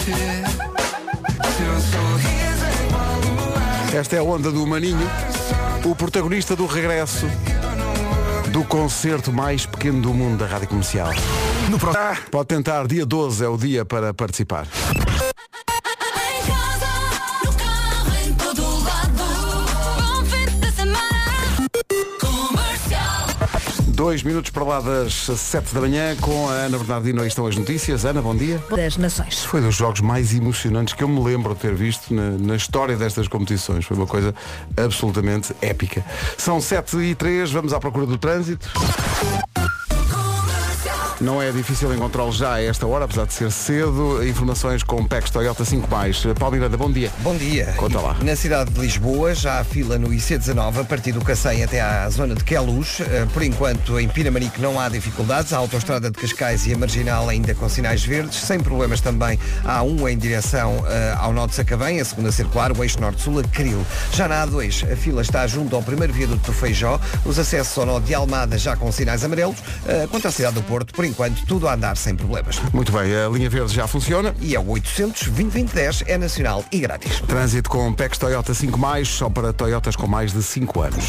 Esta é a onda do Maninho, o protagonista do regresso do concerto mais pequeno do mundo da Rádio Comercial. Pode tentar, dia 12 é o dia para participar. 2 minutos para lá das 7 da manhã com a Ana Bernardino. Aí estão as notícias. Ana, bom dia. Das Nações. Foi dos jogos mais emocionantes que eu me lembro de ter visto na história destas competições. Foi uma coisa absolutamente épica. São 7h03, vamos à procura do trânsito. Não é difícil encontrá-lo já a esta hora, apesar de ser cedo. Informações com PEX Toyota 5+. Paulo Miranda, bom dia. Bom dia. Conta lá. Na cidade de Lisboa, já há fila no IC19, a partir do Cacém até à zona de Queluz. Por enquanto, em Pinamanique não há dificuldades. A autoestrada de Cascais e a Marginal ainda com sinais verdes. Sem problemas também há um em direção ao nó de Sacavém, a segunda circular, o eixo norte-sul a Cril. Já na A2, a fila está junto ao primeiro viaduto do Feijó. Os acessos ao nó de Almada já com sinais amarelos. Quanto à cidade do Porto, por enquanto, tudo a andar sem problemas. Muito bem, a linha verde já funciona. E é o 800-2020-10, é nacional e grátis. Trânsito com PEX Toyota 5+, só para Toyotas com mais de 5 anos.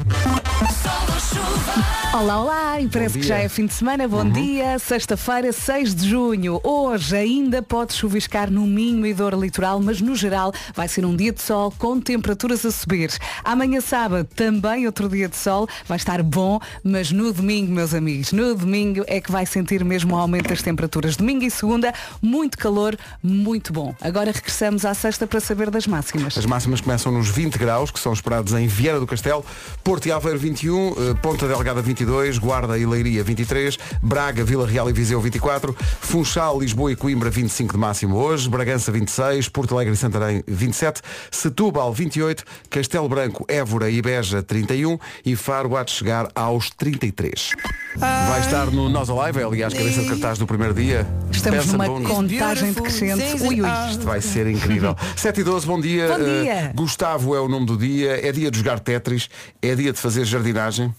Olá, olá, e parece que já é fim de semana. Bom dia, sexta-feira, 6 de junho. Hoje ainda pode chuviscar no Minho e Douro Litoral, mas no geral vai ser um dia de sol com temperaturas a subir. Amanhã sábado também outro dia de sol, vai estar bom, mas no domingo, meus amigos, no domingo é que vai sentir mesmo o aumento das temperaturas. Domingo e segunda, muito calor, muito bom. Agora regressamos à sexta para saber das máximas. As máximas começam nos 20 graus, que são esperados em Vieira do Castelo, Porto e Aveiro 21, Ponta Delgada 22, Guarda e Leiria 23, Braga, Vila Real e Viseu 24, Funchal, Lisboa e Coimbra 25 de máximo hoje, Bragança 26, Porto Alegre e Santarém 27, Setúbal 28, Castelo Branco, Évora e Beja 31 e Faro há de chegar aos 33. Vai estar no Nós Alive, é aliás cabeça de cartaz do primeiro dia. Estamos Peça numa bom. contagem decrescente. Ui, ui. Isto vai ser incrível. 7h12, bom dia. Bom dia. Gustavo é o nome do dia, é dia de jogar Tetris, é dia de fazer jardinagem.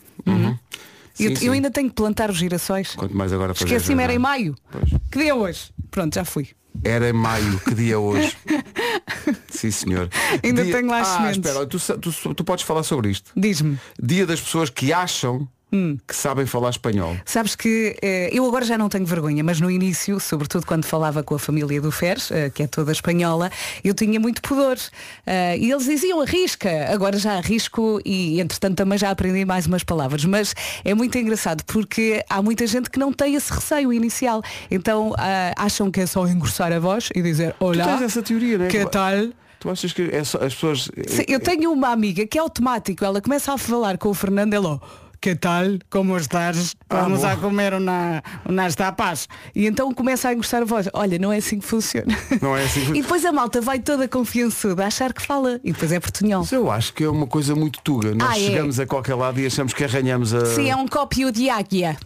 Sim, sim. Eu ainda tenho que plantar os girassóis. Quanto mais agora fazer Esqueci-me, era em jardinagem. maio. Pois. Que dia é hoje? Pronto, já fui. Era em maio, que dia hoje? Sim, senhor. Ainda tenho lá as sementes. Espera, tu podes falar sobre isto. Diz-me. Dia das pessoas que acham que sabem falar espanhol. Sabes que eu agora já não tenho vergonha, mas no início, sobretudo quando falava com a família do Feres, que é toda espanhola, eu tinha muito pudor. E eles diziam arrisca, agora já arrisco e entretanto também já aprendi mais umas palavras. Mas é muito engraçado porque há muita gente que não tem esse receio inicial. Então acham que é só engrossar a voz e dizer olá, Tu tens essa teoria, não é? que tal? Tu achas que é só, as pessoas... Sim, eu tenho uma amiga que é automático, ela começa a falar com o Fernando, ela que tal? Como estás? Vamos bom. a comer umas tapas. E então começa a encostar a voz. Olha, não é assim que funciona. Não é assim que... E depois a malta vai toda confiançuda a achar que fala. E depois é portunhol. Mas eu acho que é uma coisa muito tuga. Nós chegamos a qualquer lado e achamos que arranhamos a... Sim, é um cópio de águia.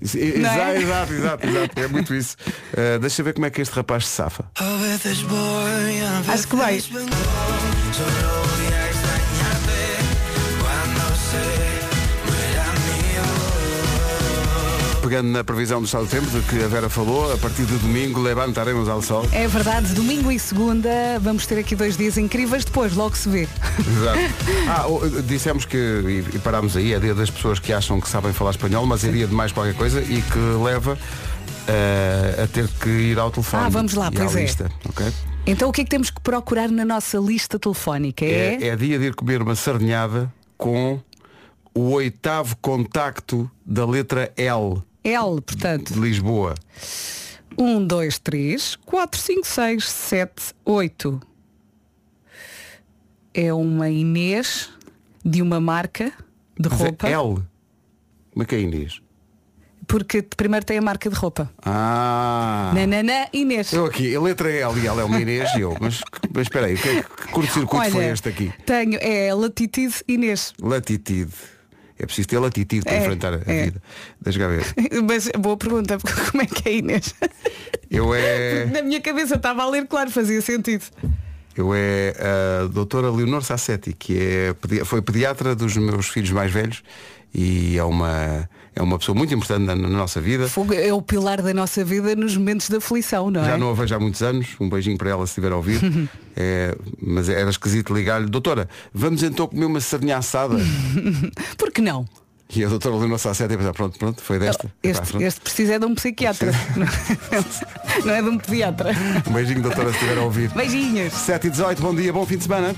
Exato. É muito isso. Deixa eu ver como é que este rapaz se safa. Acho que vai. Pegando na previsão do estado do tempo, de que a Vera falou, a partir de domingo levantaremos ao sol. É verdade, domingo e segunda vamos ter aqui 2 dias incríveis, depois logo se vê. Exato. Dissemos que, e parámos aí, é dia das pessoas que acham que sabem falar espanhol, mas é dia de mais qualquer coisa e que leva a ter que ir ao telefone. Vamos lá, e pois à é. lista, okay? Então o que é que temos que procurar na nossa lista telefónica? É dia de ir comer uma sardinhada com o 8º contacto da letra L. L, portanto. De Lisboa. 1, 2, 3, 4, 5, 6, 7, 8. É uma Inês de uma marca de Mas roupa. é L. Como é que é Inês? Porque primeiro tem a marca de roupa. Nanana Inês. Eu aqui, a letra é L e ela é uma Inês e eu. Mas espera aí, que curto-circuito foi este aqui? Tenho, é Latitude Inês. Latitude. É preciso ter latitude para enfrentar a vida. Deixa cá ver. Mas boa pergunta, como é que é Inês? Na minha cabeça estava a ler, claro, fazia sentido. Eu a doutora Leonor Sassetti, que foi pediatra dos meus filhos mais velhos e é uma pessoa muito importante na nossa vida. Fogo é o pilar da nossa vida nos momentos de aflição, não é? Já não a vejo há muitos anos. Um beijinho para ela se estiver a ouvir. Mas era esquisito ligar-lhe: doutora, vamos então comer uma sardinha assada. Por que não? E a doutora Leonor Sá e pensar, pronto, foi desta. Este precisa de um psiquiatra. Não é de um pediatra. Um beijinho, doutora, se estiver a ouvir. Beijinhos. 7h18, bom dia, bom fim de semana.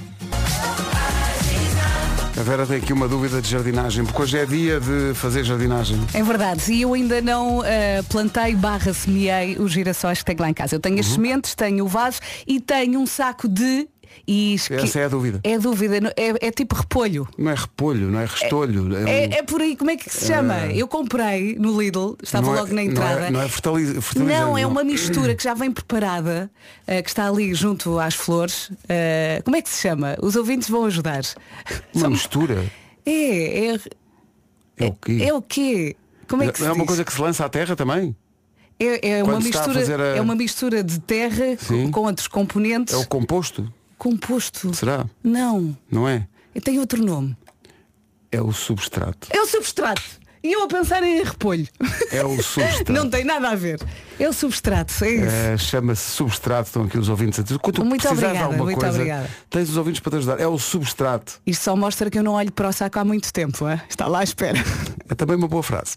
A Vera tem aqui uma dúvida de jardinagem, porque hoje é dia de fazer jardinagem. É verdade, e eu ainda não plantei / semeei os girassóis que tenho lá em casa. Eu tenho as sementes, tenho o vaso e tenho um saco de... Essa é a dúvida. É a dúvida, é tipo repolho. Não é repolho, não é restolho. É por aí, como é que se chama? Eu comprei no Lidl, estava logo na entrada. Não é fertilizante. Não, é uma mistura que já vem preparada, que está ali junto às flores. Como é que se chama? Os ouvintes vão ajudar. Uma mistura? É o quê? É o quê? Como é que se diz? Uma coisa que se lança à terra também? É uma mistura de terra com outros componentes. É o composto? Composto? Será? Não. Não é? Tem outro nome. É o substrato. É o substrato. E eu a pensar em repolho. É o substrato. Não tem nada a ver. É o substrato, é isso. Chama-se substrato, estão aqui os ouvintes a dizer. Quando muito precisares obrigada, de alguma muito coisa, obrigada. Tens os ouvintes para te ajudar. É o substrato. Isto só mostra que eu não olho para o saco há muito tempo. Está lá à espera. É também uma boa frase.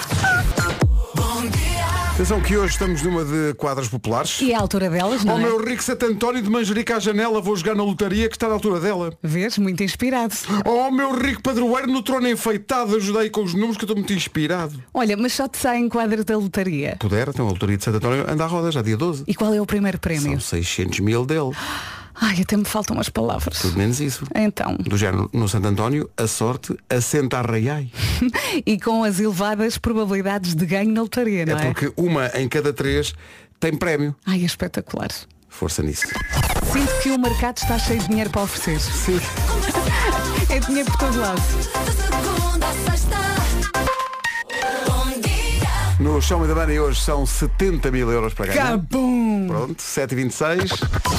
Atenção que hoje estamos numa de quadras populares. E é a altura delas, não é? Meu rico Santo António de Manjerica à janela, vou jogar na lotaria que está na altura dela. Vês? Muito inspirado. Meu rico padroeiro no trono enfeitado, ajudei com os números que eu estou muito inspirado. Olha, mas só te saem quadras da lotaria. Puder, então a lotaria de Santo António anda à roda já dia 12. E qual é o primeiro prémio? São 600 mil dele. Ai, até me faltam umas palavras. Tudo menos isso. Então. Do género, no Santo António, a sorte assenta a raiai. E com as elevadas probabilidades de ganho na lotaria, não é? É porque uma em cada 3 tem prémio. Ai, é espetacular. Força nisso. Sinto que o mercado está cheio de dinheiro para oferecer. Sim. É dinheiro por todo lado. No Show Me the Money hoje são 70 mil euros para ganhar. Cabum! Pronto, 7h26.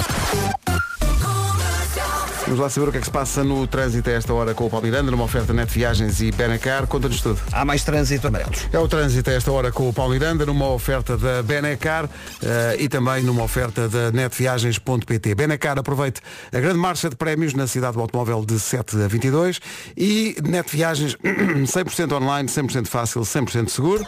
Vamos lá saber o que é que se passa no trânsito a esta hora com o Paulo Miranda, numa oferta Net Viagens e Benacar. Conta-nos tudo. Há mais trânsito amarelo. É o trânsito a esta hora com o Paulo Miranda, numa oferta da Benacar e também numa oferta da netviagens.pt. Benacar, aproveite a grande marcha de prémios na cidade do automóvel de 7 a 22 e Net Viagens 100% online, 100% fácil, 100% seguro.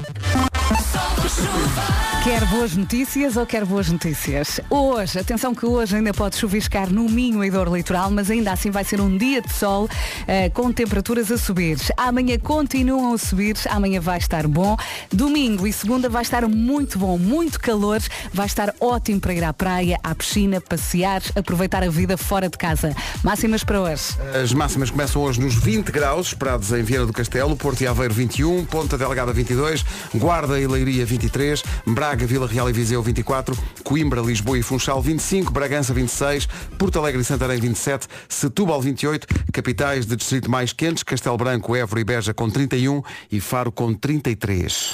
Quer boas notícias ou quer boas notícias? Hoje, atenção que hoje ainda pode chuviscar no Minho e Dor Litoral, mas ainda assim vai ser um dia de sol com temperaturas a subir. Amanhã continuam a subir, amanhã vai estar bom. Domingo e segunda vai estar muito bom, muito calor, vai estar ótimo para ir à praia, à piscina, passear, aproveitar a vida fora de casa. Máximas para hoje. As máximas começam hoje nos 20 graus, esperados em Viana do Castelo, Porto e Aveiro 21, Ponta Delgada 22, Guarda e Leiria 23, Braga, Vila Real e Viseu 24, Coimbra, Lisboa e Funchal 25, Bragança 26, Porto Alegre e Santarém 27, Setúbal 28, capitais de distrito mais quentes, Castelo Branco, Évora e Beja com 31 e Faro com 33.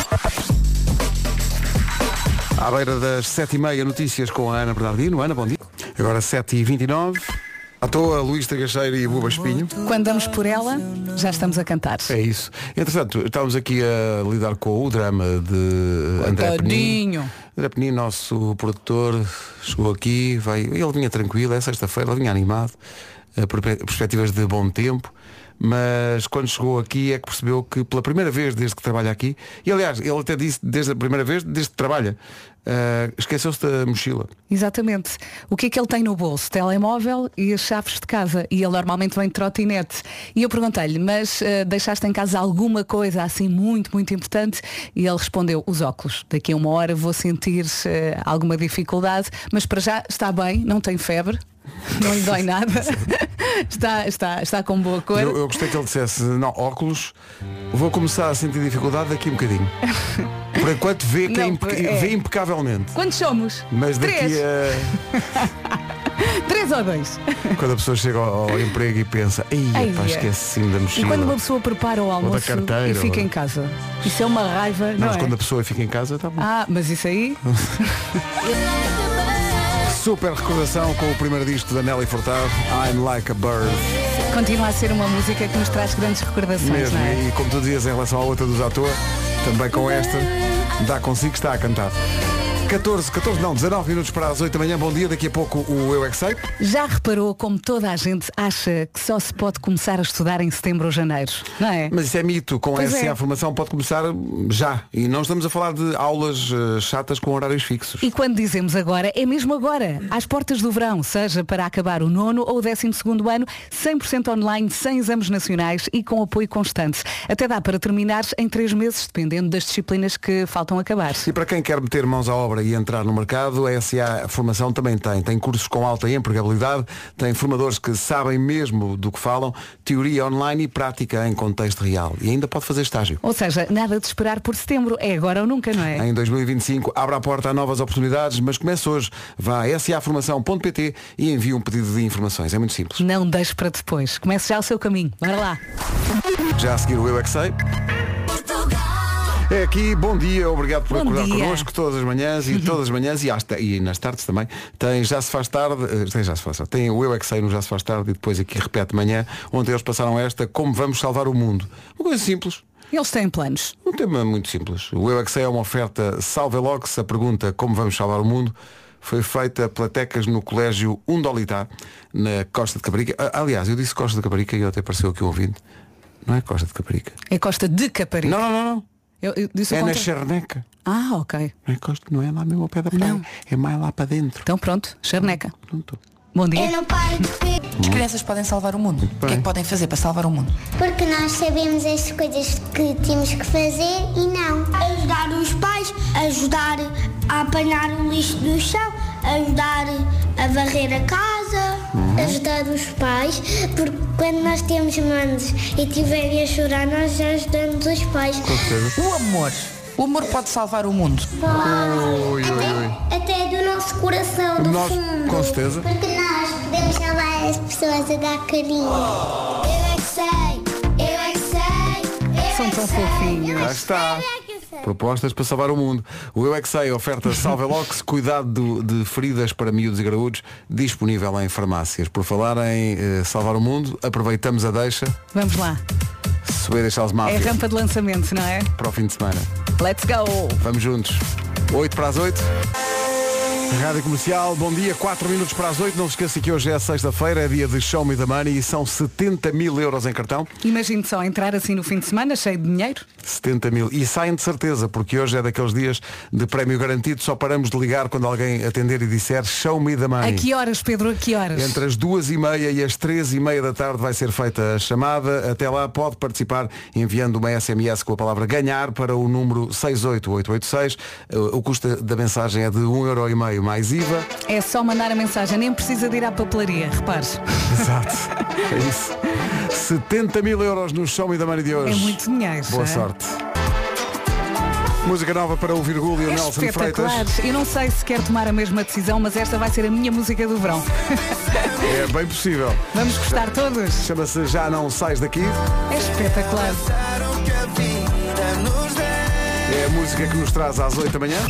À beira das 7h30, notícias com a Ana Bernardino. Ana, bom dia. Agora 7h29. À toa, Luís Tagacheira e Buba Espinho. Quando damos por ela, já estamos a cantar. É isso. Entretanto, estávamos aqui a lidar com o drama de André Penin. André Penin, nosso produtor, chegou aqui, ele vinha tranquilo, é sexta-feira, ele vinha animado, perspectivas de bom tempo, mas quando chegou aqui é que percebeu que pela primeira vez desde que trabalha aqui, e aliás, ele até disse desde a primeira vez, desde que trabalha, esqueceu-se da mochila. Exatamente. O que é que ele tem no bolso? Telemóvel e as chaves de casa. E ele normalmente vem de trotinete. E eu perguntei-lhe, mas deixaste em casa alguma coisa assim muito, muito importante? E ele respondeu, os óculos. Daqui a uma hora vou sentir alguma dificuldade, mas para já está bem, não tem febre. Não lhe dói nada. está com boa cor. Eu gostei que ele dissesse, não, óculos, vou começar a sentir dificuldade daqui um bocadinho. Por enquanto vê impecavelmente. Quantos somos? Mas daqui 3. a 3 ou 2. Quando a pessoa chega ao emprego e pensa, esqueci-me da mochila. E quando uma pessoa prepara o almoço carteira, e fica em casa. Isso é uma raiva, não mas é? quando a pessoa fica em casa, está bom. Mas isso aí Super recordação com o primeiro disco da Nelly Furtado, I'm Like a Bird. Continua a ser uma música que nos traz grandes recordações, Mesmo, não é? e como tu dizias em relação à outra dos atores, também com esta, dá consigo que está a cantar. 19 minutos para as 8 da manhã. Bom dia, daqui a pouco o Eu é que Sei. Já reparou como toda a gente acha que só se pode começar a estudar em setembro ou janeiro, não é? Mas isso é mito, com Pois essa é. a formação pode começar já. E não estamos a falar de aulas chatas com horários fixos. E quando dizemos agora, é mesmo agora. Às portas do verão, seja para acabar o 9º ou o 12º ano, 100% online, sem exames nacionais e com apoio constante. Até dá para terminar em 3 meses, dependendo das disciplinas que faltam acabar. E para quem quer meter mãos à obra e entrar no mercado, a SA Formação também tem. Tem cursos com alta empregabilidade, tem formadores que sabem mesmo do que falam, teoria online e prática em contexto real. E ainda pode fazer estágio. Ou seja, nada de esperar por setembro, é agora ou nunca, não é? Em 2025 abre a porta a novas oportunidades, mas comece hoje. Vá a saformação.pt e envie um pedido de informações. É muito simples. Não deixe para depois. Comece já o seu caminho. Bora lá. Já a seguir o Eu é que Sei. É aqui, bom dia, obrigado por Bom acordar dia. connosco todas as manhãs e todas as manhãs e nas tardes também. Tem Já se faz tarde, tem o Eu é que Sei no Já se faz tarde e depois aqui repete manhã, onde eles passaram esta Como vamos salvar o mundo. Uma coisa simples. Eles têm planos. Um tema muito simples. O Eu é que Sei é uma oferta Salvelox. A pergunta Como vamos salvar o mundo foi feita pela Tecas no colégio Undolitá, na Costa de Caparica. Aliás, eu disse Costa de Caparica e até apareceu aqui um ouvinte. Não é Costa de Caparica. É Costa de Caparica. Não. Eu disse o É na contrário. Charneca. Ah, ok. Não é Costa, não é lá mesmo ao pé da praia. Não. É mais lá para dentro. Então pronto, charneca. Pronto. Bom dia. Eu não paro de ver. As crianças podem salvar o mundo. O que é que podem fazer para salvar o mundo? Porque nós sabemos as coisas que temos que fazer e não. Ajudar os pais, ajudar a apanhar o lixo do chão, ajudar a varrer a casa. Ajudar os pais, porque quando nós temos manos e estiverem a chorar, nós já ajudamos os pais. O amor. O amor pode salvar o mundo. Até do nosso coração, do Nós, fundo. com certeza. Porque nós podemos salvar as pessoas a dar carinho. Eu é que sei, eu é que sei. São tão fofinhos. Cá está. Propostas para salvar o mundo. O Eu é que Sei, oferta Salvelox, cuidado de feridas para miúdos e graúdos, disponível em farmácias. Por falar em salvar o mundo, aproveitamos a deixa. Vamos lá. Swedish House É Mafia a rampa de lançamento, não é? para o fim de semana. Let's go! Vamos juntos. 8 para as 8. Rádio Comercial, bom dia, 4 minutos para as 8. Não se esqueça que hoje é sexta-feira, é dia de Show Me the Money e são 70 mil euros em cartão. Imagine só entrar assim no fim de semana, cheio de dinheiro. 70 mil. E saem de certeza, porque hoje é daqueles dias de prémio garantido. Só paramos de ligar quando alguém atender e disser Show Me the Money. A que horas, Pedro? A que horas? Entre as 2h30 e as 3h30 da tarde vai ser feita a chamada. Até lá pode participar enviando uma SMS com a palavra ganhar para o número 68886. O custo da mensagem é de 1,5€ mais IVA. É só mandar a mensagem, nem precisa de ir à papelaria, repare. Exato. É isso. 70 mil euros no Show Me the Money de hoje. É muito dinheiro. Boa é? sorte. Música nova para o Virgulho e o É Nelson espetacular. Freitas. Eu não sei se quer tomar a mesma decisão, mas esta vai ser a minha música do verão. É bem possível. Vamos gostar todos. Chama-se Já Não Sais Daqui. É espetacular. É a música que nos traz às 8 da manhã.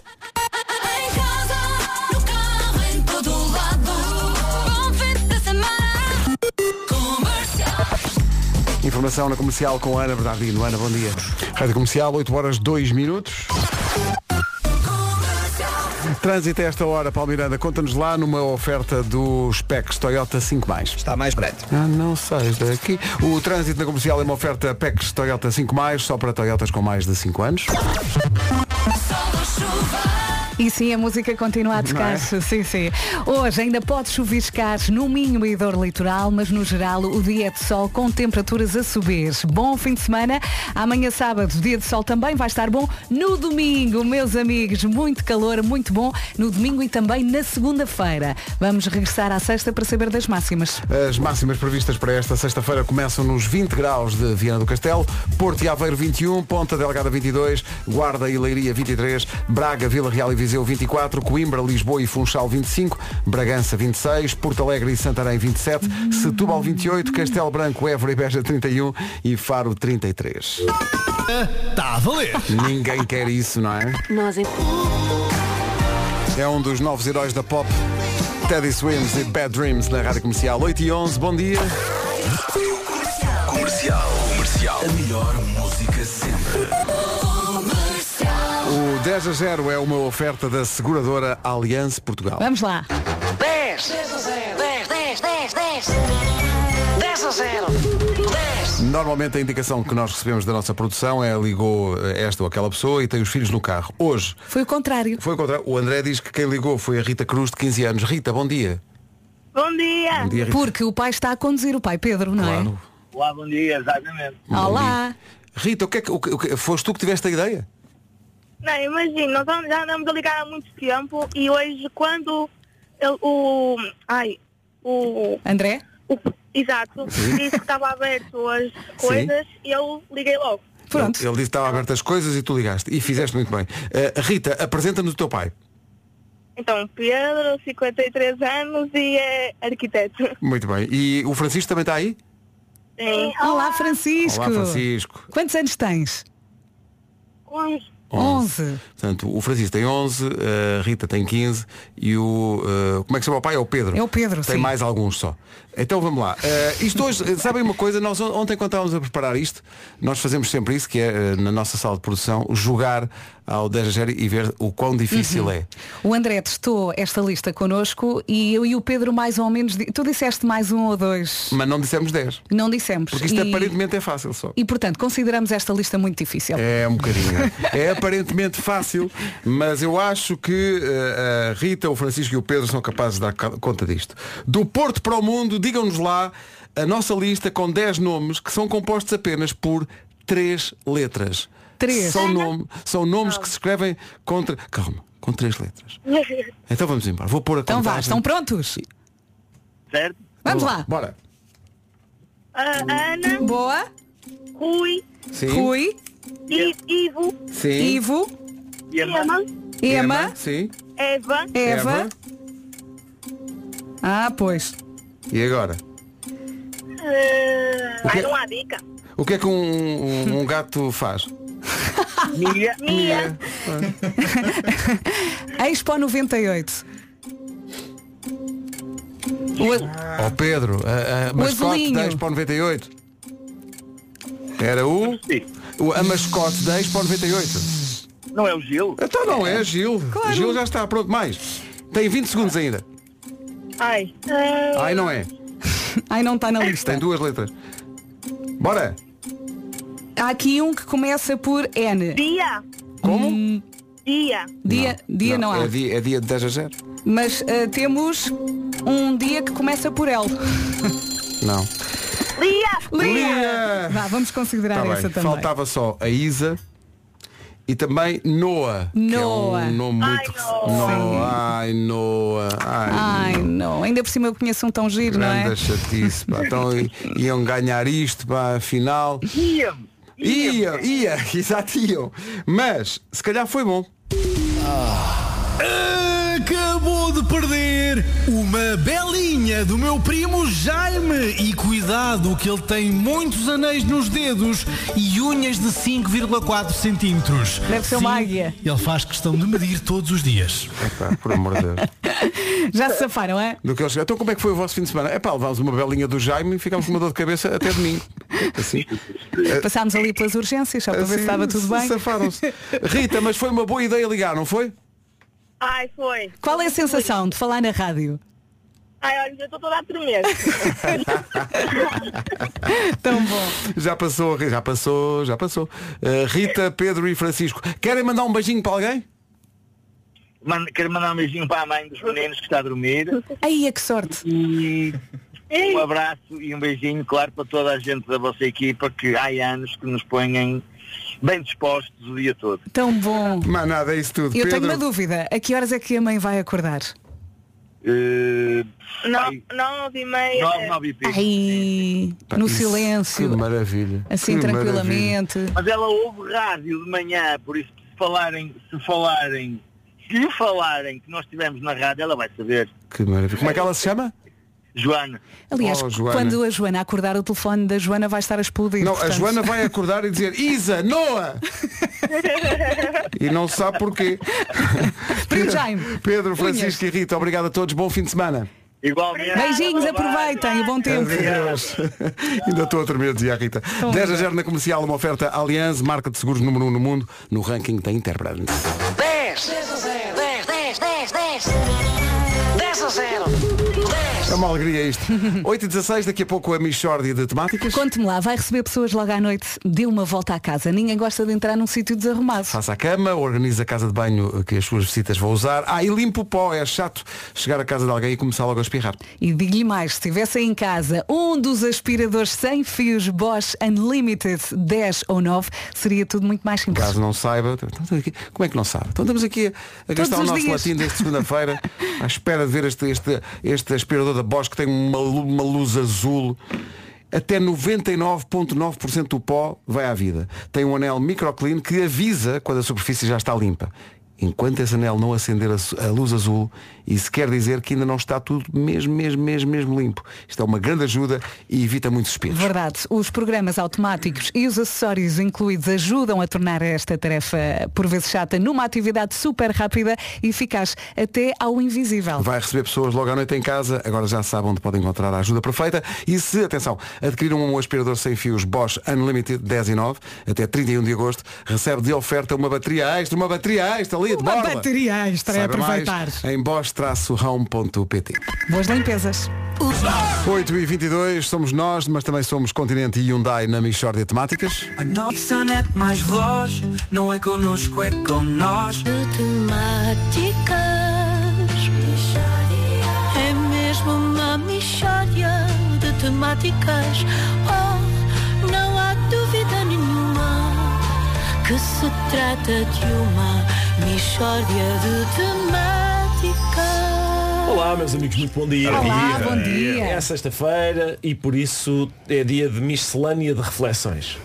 Informação na Comercial com a Ana Bernardino. Ana, bom dia. Rádio Comercial, 8 horas 2 minutos. Trânsito a esta hora, Paulo Miranda, conta-nos lá numa oferta dos PECs Toyota 5+. Está mais barato. Não sais daqui. O trânsito na Comercial é uma oferta PECs Toyota 5+, só para Toyotas com mais de 5 anos. E sim, a música continua a tocar. Não é? Sim, sim. Hoje ainda pode chuviscar no Minho e dor litoral, mas no geral o dia é de sol com temperaturas a subir. Bom fim de semana. Amanhã sábado, dia de sol também vai estar bom. No domingo, meus amigos, muito calor, muito bom. No domingo e também na segunda-feira. Vamos regressar à sexta para saber das máximas. As máximas previstas para esta sexta-feira começam nos 20 graus de Viana do Castelo, Porto e Aveiro 21, Ponta Delgada 22, Guarda e Leiria 23, Braga, Vila Real e Viseu 24, Coimbra, Lisboa e Funchal 25, Bragança 26, Porto Alegre e Santarém 27, Setúbal 28, Castelo Branco, Évora e Beja 31 e Faro 33. Tá a valer. Ninguém quer isso, não é? Nós É um dos novos heróis da pop Teddy Swims e Bad Dreams na Rádio Comercial 8h11, bom dia. Comercial. A melhor música sempre. O 10-0 é uma oferta da seguradora Allianz Portugal. Vamos lá. 10 a 0. 10 a 0. 10. Normalmente a indicação que nós recebemos da nossa produção é ligou esta ou aquela pessoa e tem os filhos no carro. Hoje Foi o contrário. foi o contrário. O André diz que quem ligou foi a Rita Cruz, de 15 anos. Rita, bom dia. Bom dia. Bom dia, Rita. Porque o pai está a conduzir, o pai Pedro, não Claro. Olá, bom dia, exatamente. é? Olá. Rita, foste tu que tiveste a ideia? Não, imagina, nós já andamos a ligar há muito tempo e hoje quando André? Exato, disse que estava aberto as coisas e eu liguei logo. Pronto. Ele disse que estava aberto as coisas e tu ligaste. E fizeste muito bem. Rita, apresenta-nos o teu pai. Então, Pedro, 53 anos e é arquiteto. Muito bem. E o Francisco também está aí? Sim. Olá, Francisco. Olá, Francisco. Quantos anos tens? 11. Portanto, o Francisco tem 11, a Rita tem 15 e o... como é que se chama o pai? É o Pedro. É o Pedro, Tem sim. mais alguns só. Então vamos lá. Isto hoje, sabem uma coisa? Nós ontem quando estávamos a preparar isto, nós fazemos sempre isso, que é na nossa sala de produção, jogar ao 10-0 e ver o quão difícil é. O André testou esta lista connosco e eu e o Pedro mais ou menos... Tu disseste mais um ou dois. Mas não dissemos 10. Não dissemos. Porque isto aparentemente é fácil só. E portanto, consideramos esta lista muito difícil. É um bocadinho. É aparentemente fácil, mas eu acho que a Rita, o Francisco e o Pedro são capazes de dar conta disto. Do Porto para o mundo, digam-nos lá a nossa lista com 10 nomes que são compostos apenas por 3 letras. 3. São nomes que se escrevem contra... Calma, com 3 letras. Então vamos embora. Vou pôr a Então contagem. vá, estão prontos? Certo? Vamos lá. Bora. Ana, Boa. Rui, Sim. Rui. Ivo, Sim. Ivo. Ema, Sim. Eva. Ah, pois. E agora? não há dica. O que é que um gato faz? Mia. Expo 98. Ó Pedro, a mascote azulinho. da Expo 98. Era a mascote da Expo 98. Não é o Gil? Então não é, Gil. Claro. Gil já está, pronto, mais. Tem 20 segundos ainda. Ai. Ai, não é. Ai, não está na lista. Tem 2 letras. Bora. Há aqui um que começa por N. Dia. Como? Dia. Dia não há. É dia de 10-0. Mas temos um dia que começa por L. Não. Lia. Vá, vamos considerar Tá essa bem. também. Faltava só a Isa e também Noah. Noah. Que é um nome muito... Noah. Ai, não. Ainda por cima eu conheço um tão giro, não é? Grande chatice, pá. Então iam ganhar isto, pá, afinal. Iam, exato, iam. Mas, se calhar foi bom. Acabou de perder uma belinha do meu primo Jaime. E cuidado que ele tem muitos anéis nos dedos e unhas de 5,4 centímetros. Deve ser uma águia. Ele faz questão de medir todos os dias. Epá, por amor de Deus. Já se safaram, é? Do que eles... Então como é que foi o vosso fim de semana? É pá, levámos uma belinha do Jaime e ficámos com uma dor de cabeça até domingo. Assim. Passámos ali pelas urgências, só para ver se estava tudo bem. Safaram-se. Rita, mas foi uma boa ideia ligar, não foi? Ai, foi. Qual é a sensação de falar na rádio? Ai, olha, eu estou toda a tremer. Tão bom. Já passou. Rita, Pedro e Francisco. Querem mandar um beijinho para alguém? Quero mandar um beijinho para a mãe dos meninos que está a dormir. Aí, que sorte. E um abraço e um beijinho, claro, para toda a gente da vossa equipa que há anos que nos põem bem dispostos o dia todo. Tão bom. Mas nada, é isso tudo. Eu Pedro... tenho uma dúvida. A que horas é que a mãe vai acordar? 9h30. 9h30. Ai, no Isso, silêncio. Que maravilha. Assim, Que tranquilamente. maravilha. Mas ela ouve rádio de manhã, por isso se lhe falarem que nós estivemos na rádio, ela vai saber. Que maravilha. Como é que ela se chama? Joana. Aliás, Joana. quando a Joana acordar, o telefone da Joana vai estar a explodir. Não, portanto... a Joana vai acordar e dizer Isa, Noa! E não sabe porquê. Primo Jaime. Pedro, Francisco e Rita, obrigado a todos, bom fim de semana. Igualmente. Beijinhos, aproveitem e bom tempo. Adeus. Ainda estou a tremer, dizia a Rita. 10-0 na Comercial, uma oferta Allianz, marca de seguros número 1 no mundo, no ranking da Interbrand. 10, 10-0. É uma alegria isto. 8h16, daqui a pouco a Michórdia de temáticas. Conte-me lá, vai receber pessoas logo à noite, dê uma volta à casa. Ninguém gosta de entrar num sítio desarrumado. Faça a cama, organiza a casa de banho que as suas visitas vão usar. E limpa o pó. É chato chegar à casa de alguém e começar logo a espirrar. E digo-lhe mais, se tivesse em casa um dos aspiradores sem fios Bosch Unlimited 10 ou 9, seria tudo muito mais simples. Caso não saiba, como é que não sabe? Então estamos aqui a gastar o nosso latim desde segunda-feira à espera de ver este aspirador da Bosch que tem uma luz azul. Até 99,9% do pó vai à vida. Tem um anel microclean que avisa quando a superfície já está limpa. Enquanto esse anel não acender a luz azul, isso quer dizer que ainda não está tudo mesmo limpo. Isto é uma grande ajuda e evita muitos espirros. Verdade. Os programas automáticos e os acessórios incluídos ajudam a tornar esta tarefa, por vezes chata, numa atividade super rápida e eficaz, até ao invisível. Vai receber pessoas logo à noite em casa, agora já sabe onde podem encontrar a ajuda perfeita. E se, atenção, adquiriram um aspirador sem fios Bosch Unlimited 10 e 9, até 31 de agosto, recebe de oferta uma bateria extra ali de uma borla. Bateria extra, é aproveitar. Em bosch-home.pt. Boas limpezas. 8h22, somos nós, mas também somos Continente e Hyundai na Michórdia Temáticas. Mais voz, não é connosco, é com nós. Temáticas. É mesmo uma Michórdia de temáticas. Oh, não há dúvida nenhuma que se trata de uma Michórdia de temáticas. Olá, meus amigos, muito bom dia. Olá, bom dia. É sexta-feira e por isso é dia de miscelânea de reflexões.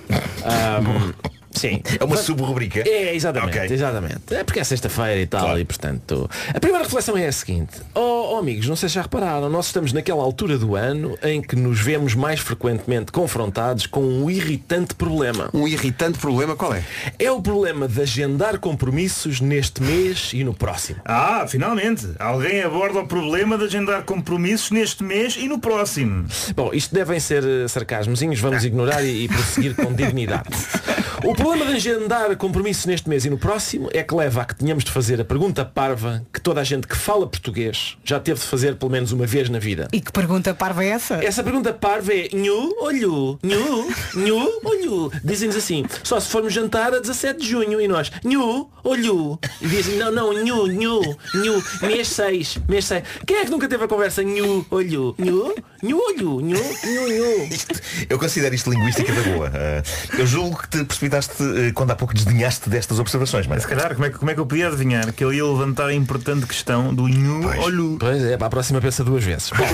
Sim. É uma sub-rubrica? É, exatamente, Okay. exatamente. É porque é sexta-feira e tal, claro. E portanto... A primeira reflexão é a seguinte. Amigos, não sei se já repararam, nós estamos naquela altura do ano em que nos vemos mais frequentemente confrontados com um irritante problema. Um irritante problema qual é? É o problema de agendar compromissos neste mês e no próximo. Finalmente. Alguém aborda o problema de agendar compromissos neste mês e no próximo. Bom, isto devem ser sarcasmozinhos, vamos ignorar e prosseguir com dignidade. O problema de agendar compromissos neste mês e no próximo é que leva a que tenhamos de fazer a pergunta parva que toda a gente que fala português já teve de fazer pelo menos uma vez na vida. E que pergunta parva é essa? Essa pergunta parva é nhu, olhu, nhu, nhu, olhu. Dizem-nos assim, só se formos jantar a 17 de junho e nós, nhu, olhu. E dizem, não, nhu, nhu, nhu, mês 6. Quem é que nunca teve a conversa nhu, olhu, nhu, nhu, olhu, nhu, nhu, nhu? Eu considero isto linguística da boa. Eu julgo que te precipitaste quando há pouco desdenhaste destas observações. Mas se calhar, como é que eu podia adivinhar que ele ia levantar a importante questão do nhu, olho? Pois é, para a próxima pensa duas vezes. Bom,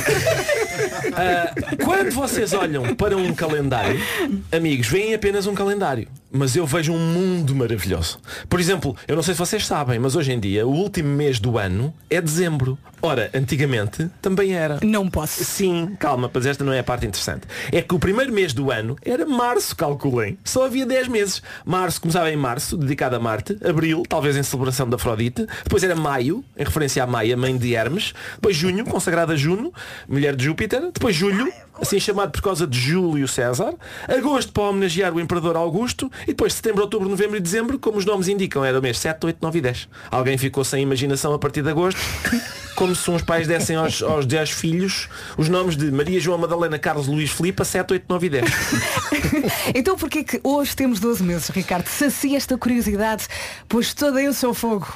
quando vocês olham para um calendário, amigos, veem apenas um calendário. Mas eu vejo um mundo maravilhoso. Por exemplo, eu não sei se vocês sabem, mas hoje em dia o último mês do ano é dezembro. Ora, antigamente também era. Não posso. Sim, calma, mas esta não é a parte interessante. É que o primeiro mês do ano era março, calculem. Só havia 10 meses. Março começava em março, dedicado a Marte. Abril, talvez em celebração da Afrodite. Depois era maio, em referência à Maia, mãe de Hermes. Depois junho, consagrada a Juno, mulher de Júpiter. Depois julho, assim chamado por causa de Júlio César. Agosto, para homenagear o Imperador Augusto. E depois setembro, outubro, novembro e dezembro, como os nomes indicam, era o mês 7, 8, 9 e 10. Alguém ficou sem imaginação a partir de agosto? Como se uns pais dessem aos 10 filhos os nomes de Maria, João, Madalena, Carlos, Luís, Filipe, 7, 8, 9 e 10. Então porquê que hoje temos 12 meses, Ricardo? Sacia esta curiosidade, pois toda eu sou fogo.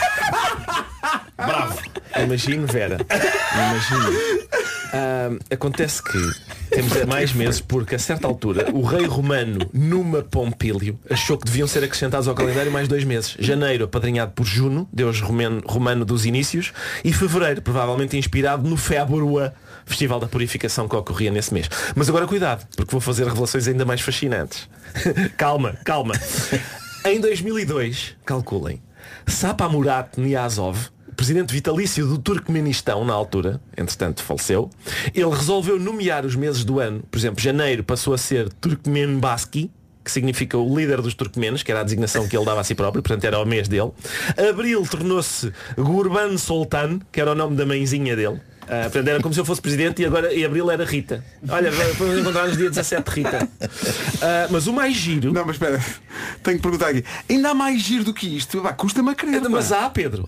Bravo. Imagino, Vera. Imagino. Acontece que temos mais meses porque a certa altura o rei romano Numa Pompílio achou que deviam ser acrescentados ao calendário mais 2 meses. Janeiro apadrinhado por Juno, deus romano dos inícios, e fevereiro provavelmente inspirado no Fébruar, festival da purificação que ocorria nesse mês. Mas agora cuidado, porque vou fazer revelações ainda mais fascinantes. Calma. Em 2002, calculem, Sapamurat Niazov, presidente vitalício do Turcomenistão na altura, entretanto faleceu. Ele resolveu nomear os meses do ano. Por exemplo, janeiro passou a ser Turkmenbaski, que significa o líder dos turcomenos, que era a designação que ele dava a si próprio, portanto era o mês dele. Abril tornou-se Gurban Sultan, que era o nome da mãezinha dele. Portanto, era como se eu fosse presidente e abril era Rita. Olha, vamos encontrar-nos dia 17 Rita. Mas o mais giro... Não, mas espera, tenho que perguntar aqui. Ainda há mais giro do que isto? Custa-me a crer. Mas há, Pedro.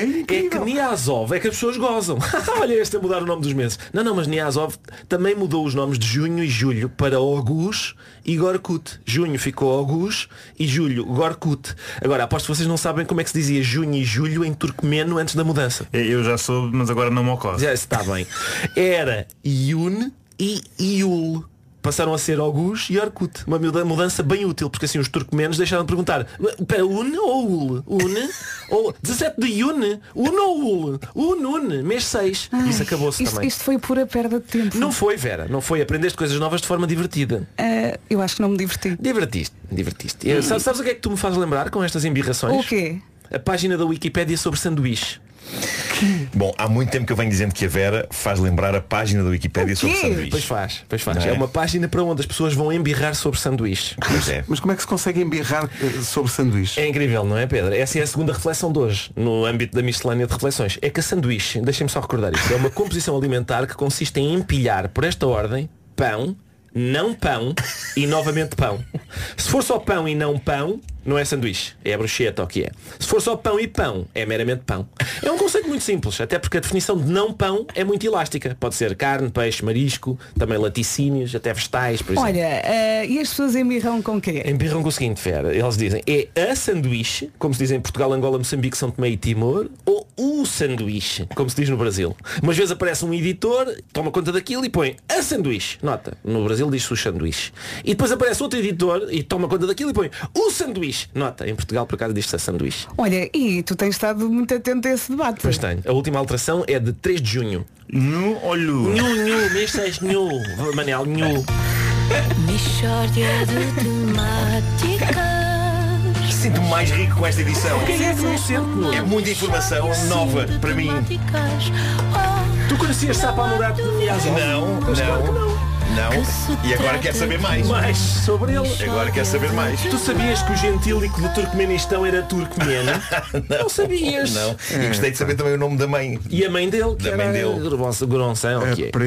É que Niazov é que as pessoas gozam. Olha este a mudar o nome dos meses. Não, mas Niazov também mudou os nomes de junho e julho para Ogus e Gorkut. Junho ficou Ogus e julho Gorkut. Agora, aposto que vocês não sabem como é que se dizia junho e julho em turcomeno antes da mudança. Eu já soube, mas agora não me ocorre. Já está bem. Era Yun e Iul. Passaram a ser Ogus e Orkut. Uma mudança bem útil, porque assim os turcomenos deixaram de perguntar para Un ou Ul? Un? Ou 17 de Yun? Un ou Ul? Un, mês 6. Isso acabou-se também. Isto foi pura perda de tempo. Não foi, Vera. Não foi. Aprendeste coisas novas de forma divertida. Eu acho que não me diverti. Divertiste. Sabes o que é que tu me fazes lembrar com estas embirrações? O quê? A página da Wikipédia sobre sanduíche. Bom, há muito tempo que eu venho dizendo que a Vera faz lembrar a página da Wikipédia sobre sanduíche. Pois faz. É uma página para onde as pessoas vão embirrar sobre sanduíche. Mas como é que se consegue embirrar sobre sanduíche? É incrível, não é, Pedro? Essa é a segunda reflexão de hoje, no âmbito da miscelânea de reflexões. É que a sanduíche, deixem-me só recordar isto, é uma composição alimentar que consiste em empilhar, por esta ordem, pão, não pão e novamente pão. Se for só pão e não pão, não é sanduíche, é a brocheta, o que é. Se for só pão e pão, é meramente pão. É um conceito muito simples, até porque a definição de não pão é muito elástica. Pode ser carne, peixe, marisco, também laticínios, até vegetais, por exemplo. Olha, e as pessoas embirram com o quê? Embirram com o seguinte, Vera, eles dizem é a sanduíche, como se diz em Portugal, Angola, Moçambique, São Tomé e Timor, ou o sanduíche, como se diz no Brasil. Umas vezes aparece um editor, toma conta daquilo e põe a sanduíche. Nota, no Brasil diz-se o sanduíche. E depois aparece outro editor e toma conta daquilo e põe o sanduíche. Nota, em Portugal por acaso diz-se a sanduíche. Olha, e tu tens estado muito atento a esse debate. Pois tenho. A última alteração é de 3 de junho. Nu ou lu? Nu, mês 6, nu. Manel, nu. Mixórdia de temáticas. Sinto-me mais rico com esta edição. Quem é que não sente? É muita informação nova para mim. Tu conhecias Sapa Morato de Niazov? Não. E agora quer saber mais. Mais sobre ele. Agora quer saber mais. Tu sabias que o gentílico do Turcomenistão era turcomeno? Não sabias. Não. E gostei de saber também o nome da mãe. E a mãe dele, que da era mãe dele. Goronção, o quê?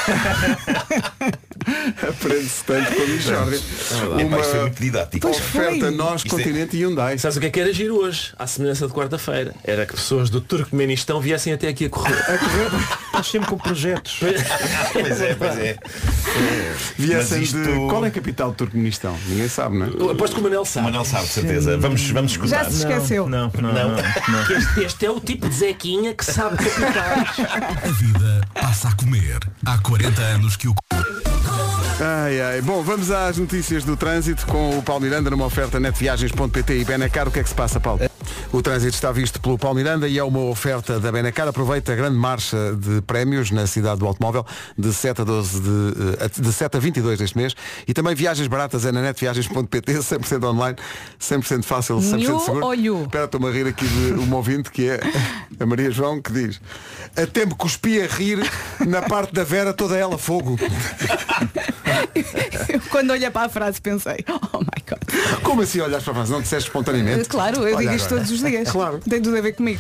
Aprende-se tanto com a Michórdia. Mas foi muito didático. Oferta nós, Continente e Hyundai. Sabes o que é que era giro hoje? À semelhança de quarta-feira. Era que pessoas do Turcomenistão viessem até aqui a correr. Estás sempre com projetos. Pois é. Viessem de... Qual é a capital do Turcomenistão? Ninguém sabe, não é? Eu aposto que o Manel sabe. O Manel sabe, de certeza. Vamos escutar. Já se esqueceu. Não. Este é o tipo de Zequinha que sabe capitais. A vida passa a comer. Há 40 anos que o... Bom, vamos às notícias do trânsito com o Paulo Miranda numa oferta netviagens.pt e Benacar. O que é que se passa, Paulo? O trânsito está visto pelo Paulo Miranda e é uma oferta da Benacar. Aproveita a grande marcha de prémios na cidade do automóvel de 7 a 22 deste mês e também viagens baratas é na netviagens.pt, 100% online, 100% fácil, 100% seguro. Espera, estou-me a rir aqui de uma ouvinte que é a Maria João, que diz: até me cuspi a rir na parte da Vera, toda ela fogo. Eu, quando olhei para a frase pensei, oh my God. Como assim olhas para a frase? Não disseste espontaneamente? Claro, eu digo isto todos os dias. Claro. Tem tudo a ver comigo.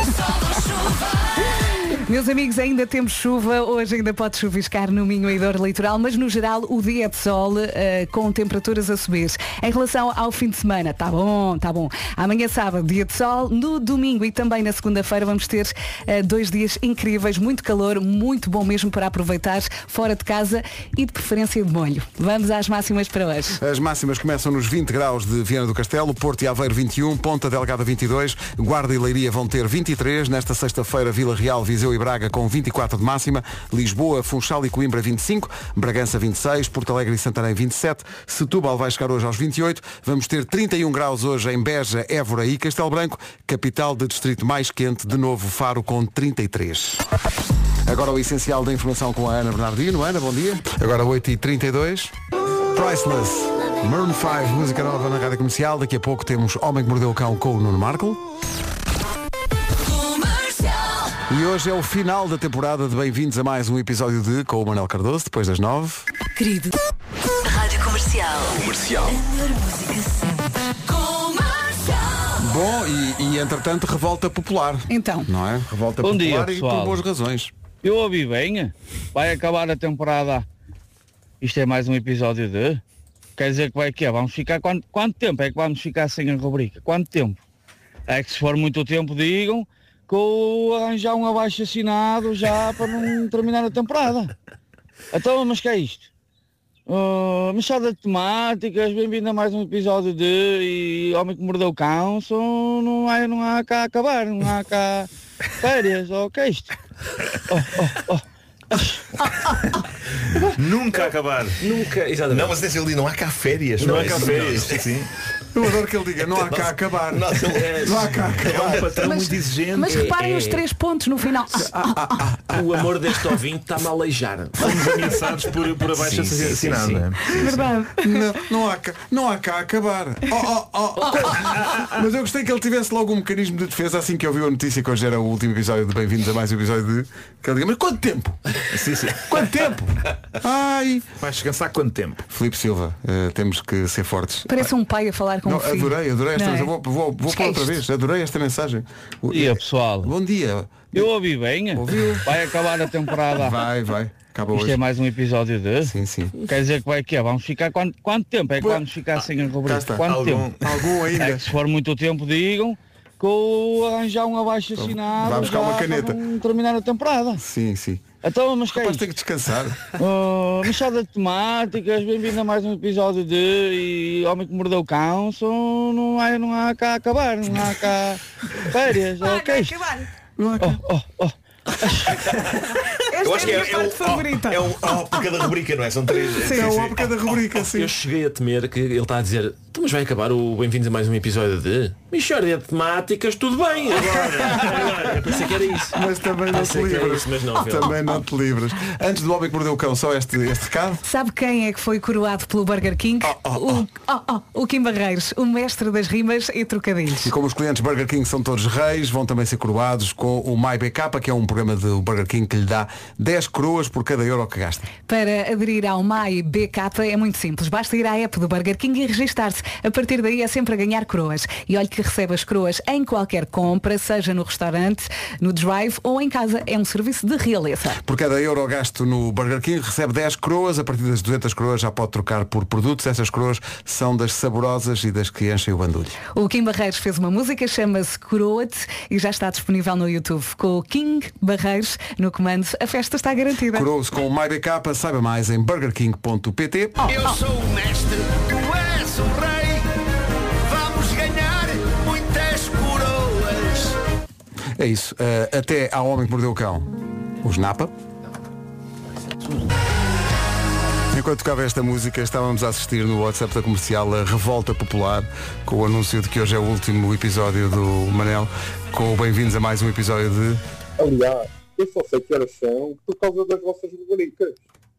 Meus amigos, ainda temos chuva. Hoje ainda pode chuviscar no Minho e Dor Litoral, mas no geral o dia é de sol, com temperaturas a subir. Em relação ao fim de semana, tá bom. Amanhã sábado, dia de sol. No domingo e também na segunda-feira vamos ter 2 dias incríveis, muito calor, muito bom mesmo para aproveitar fora de casa e de preferência de molho. Vamos às máximas para hoje. As máximas começam nos 20 graus de Viana do Castelo, Porto e Aveiro 21, Ponta Delgada 22, Guarda e Leiria vão ter 23, nesta sexta-feira Vila Real, Viseu e Braga com 24 de máxima, Lisboa, Funchal e Coimbra 25, Bragança 26, Porto Alegre e Santarém 27, Setúbal vai chegar hoje aos 28, vamos ter 31 graus hoje em Beja, Évora e Castelo Branco, capital de distrito mais quente, de novo Faro com 33. Agora o essencial da informação com a Ana Bernardino. Ana, bom dia. Agora 8h32. Priceless. Maroon 5, música nova na Rádio Comercial. Daqui a pouco temos Homem que Mordeu o Cão com o Nuno Marco. E hoje é o final da temporada de Bem-vindos a mais um episódio de Com o Manuel Cardoso, depois das 9. Querido. Rádio Comercial. Bom, e entretanto, revolta popular. Então. Não é? Revolta Bom popular dia, e por pessoal. boas razões. Eu ouvi bem, vai acabar a temporada. Isto é mais um episódio de... Quer dizer que vai que vamos ficar... Quanto tempo é que vamos ficar sem a rubrica? Quanto tempo? É que se for muito tempo digam que eu arranjar um abaixo-assinado já para não terminar a temporada. Então, mas que é isto? Mexada de temáticas, bem-vindo a mais um episódio de Homem que Mordeu o Cão, não há cá acabar, não há cá férias, ou que é isto? Nunca acabar. Nunca, exatamente. Não, mas atenção, ele diz, não há cá férias. Não há cá férias. Sim. Eu adoro que ele diga, não há cá acabar. Não há cá acabar. É um patrão muito exigente. Mas reparem os 3 pontos no final. O amor deste ouvinte está-me a aleijar. Fomos ameaçados por abaixo assinado. Verdade. Não há cá acabar. Mas eu gostei que ele tivesse logo um mecanismo de defesa assim que ouviu a notícia que hoje era o último episódio de Bem-vindos a mais um episódio de... Que ele diga, mas quanto tempo? Sim. Quanto tempo? Ai. Vais descansar quanto tempo? Filipe Silva, temos que ser fortes. Parece um pai a falar com um filho. Adorei esta Não é? mensagem. Vou pôr outra vez. Adorei esta mensagem. Bom dia, pessoal. Bom dia. Eu ouvi bem, vai acabar a temporada. Vai. Acaba Isto hoje. é mais um episódio de... Sim. Quer dizer que vai que vamos ficar... Quanto tempo é que vamos ficar sem a rubrica? Quanto tempo? Algum ainda. É que se for muito tempo digam que eu arranjar um abaixo-assinado Vai buscar já uma caneta. para não terminar a temporada. Sim. Então, mas que é Rapaz, isto? tem que descansar. Mexada de temáticas, bem-vindo a mais um episódio de Homem que Mordeu o Cão, não há cá acabar, não há cá férias, ou que é isto? Não há cá. Eu acho que é o óptica da rubrica, não é? São 3. Sim, é o óptica da rubrica, sim. Eu cheguei a temer que ele está a dizer, então, mas vai acabar o Bem-vindos a mais um episódio de Mixórdia de Temáticas, tudo bem agora. Eu pensei que era isso. Mas também não te livras. Mas não, também não te livras. Antes do Homem que Mordeu o Cão, só este recado. Sabe quem é que foi coroado pelo Burger King? O Kim Barreiros, o mestre das rimas e trocadilhos. E como os clientes Burger King são todos reis, vão também ser coroados com o MyBK, que é um programa do Burger King que lhe dá 10 coroas por cada euro que gasta. Para aderir ao MyBK é muito simples. Basta ir à app do Burger King e registar-se. A partir daí é sempre a ganhar coroas. E olhe que recebe as coroas em qualquer compra, seja no restaurante, no drive ou em casa. É um serviço de realeza. Por cada euro gasto no Burger King recebe 10 coroas. A partir das 200 coroas já pode trocar por produtos. Essas coroas são das saborosas e das que enchem o bandulho. O Kim Barreiros fez uma música, chama-se Coroa-te e já está disponível no YouTube. Com o King Barreiros no comando, a festa está garantida. Coroa-se com o MyBK, saiba mais em burgerking.pt. Eu sou o mestre, tu és o rei, vamos ganhar muitas coroas. É isso. Até ao Homem que Mordeu o Cão. Os Napa. Enquanto tocava esta música, estávamos a assistir no WhatsApp da Comercial a revolta popular com o anúncio de que hoje é o último episódio do Manel, com o Bem-vindos a mais um episódio de... Aliás, eu só sei que horas são por causa das vossas rubricas.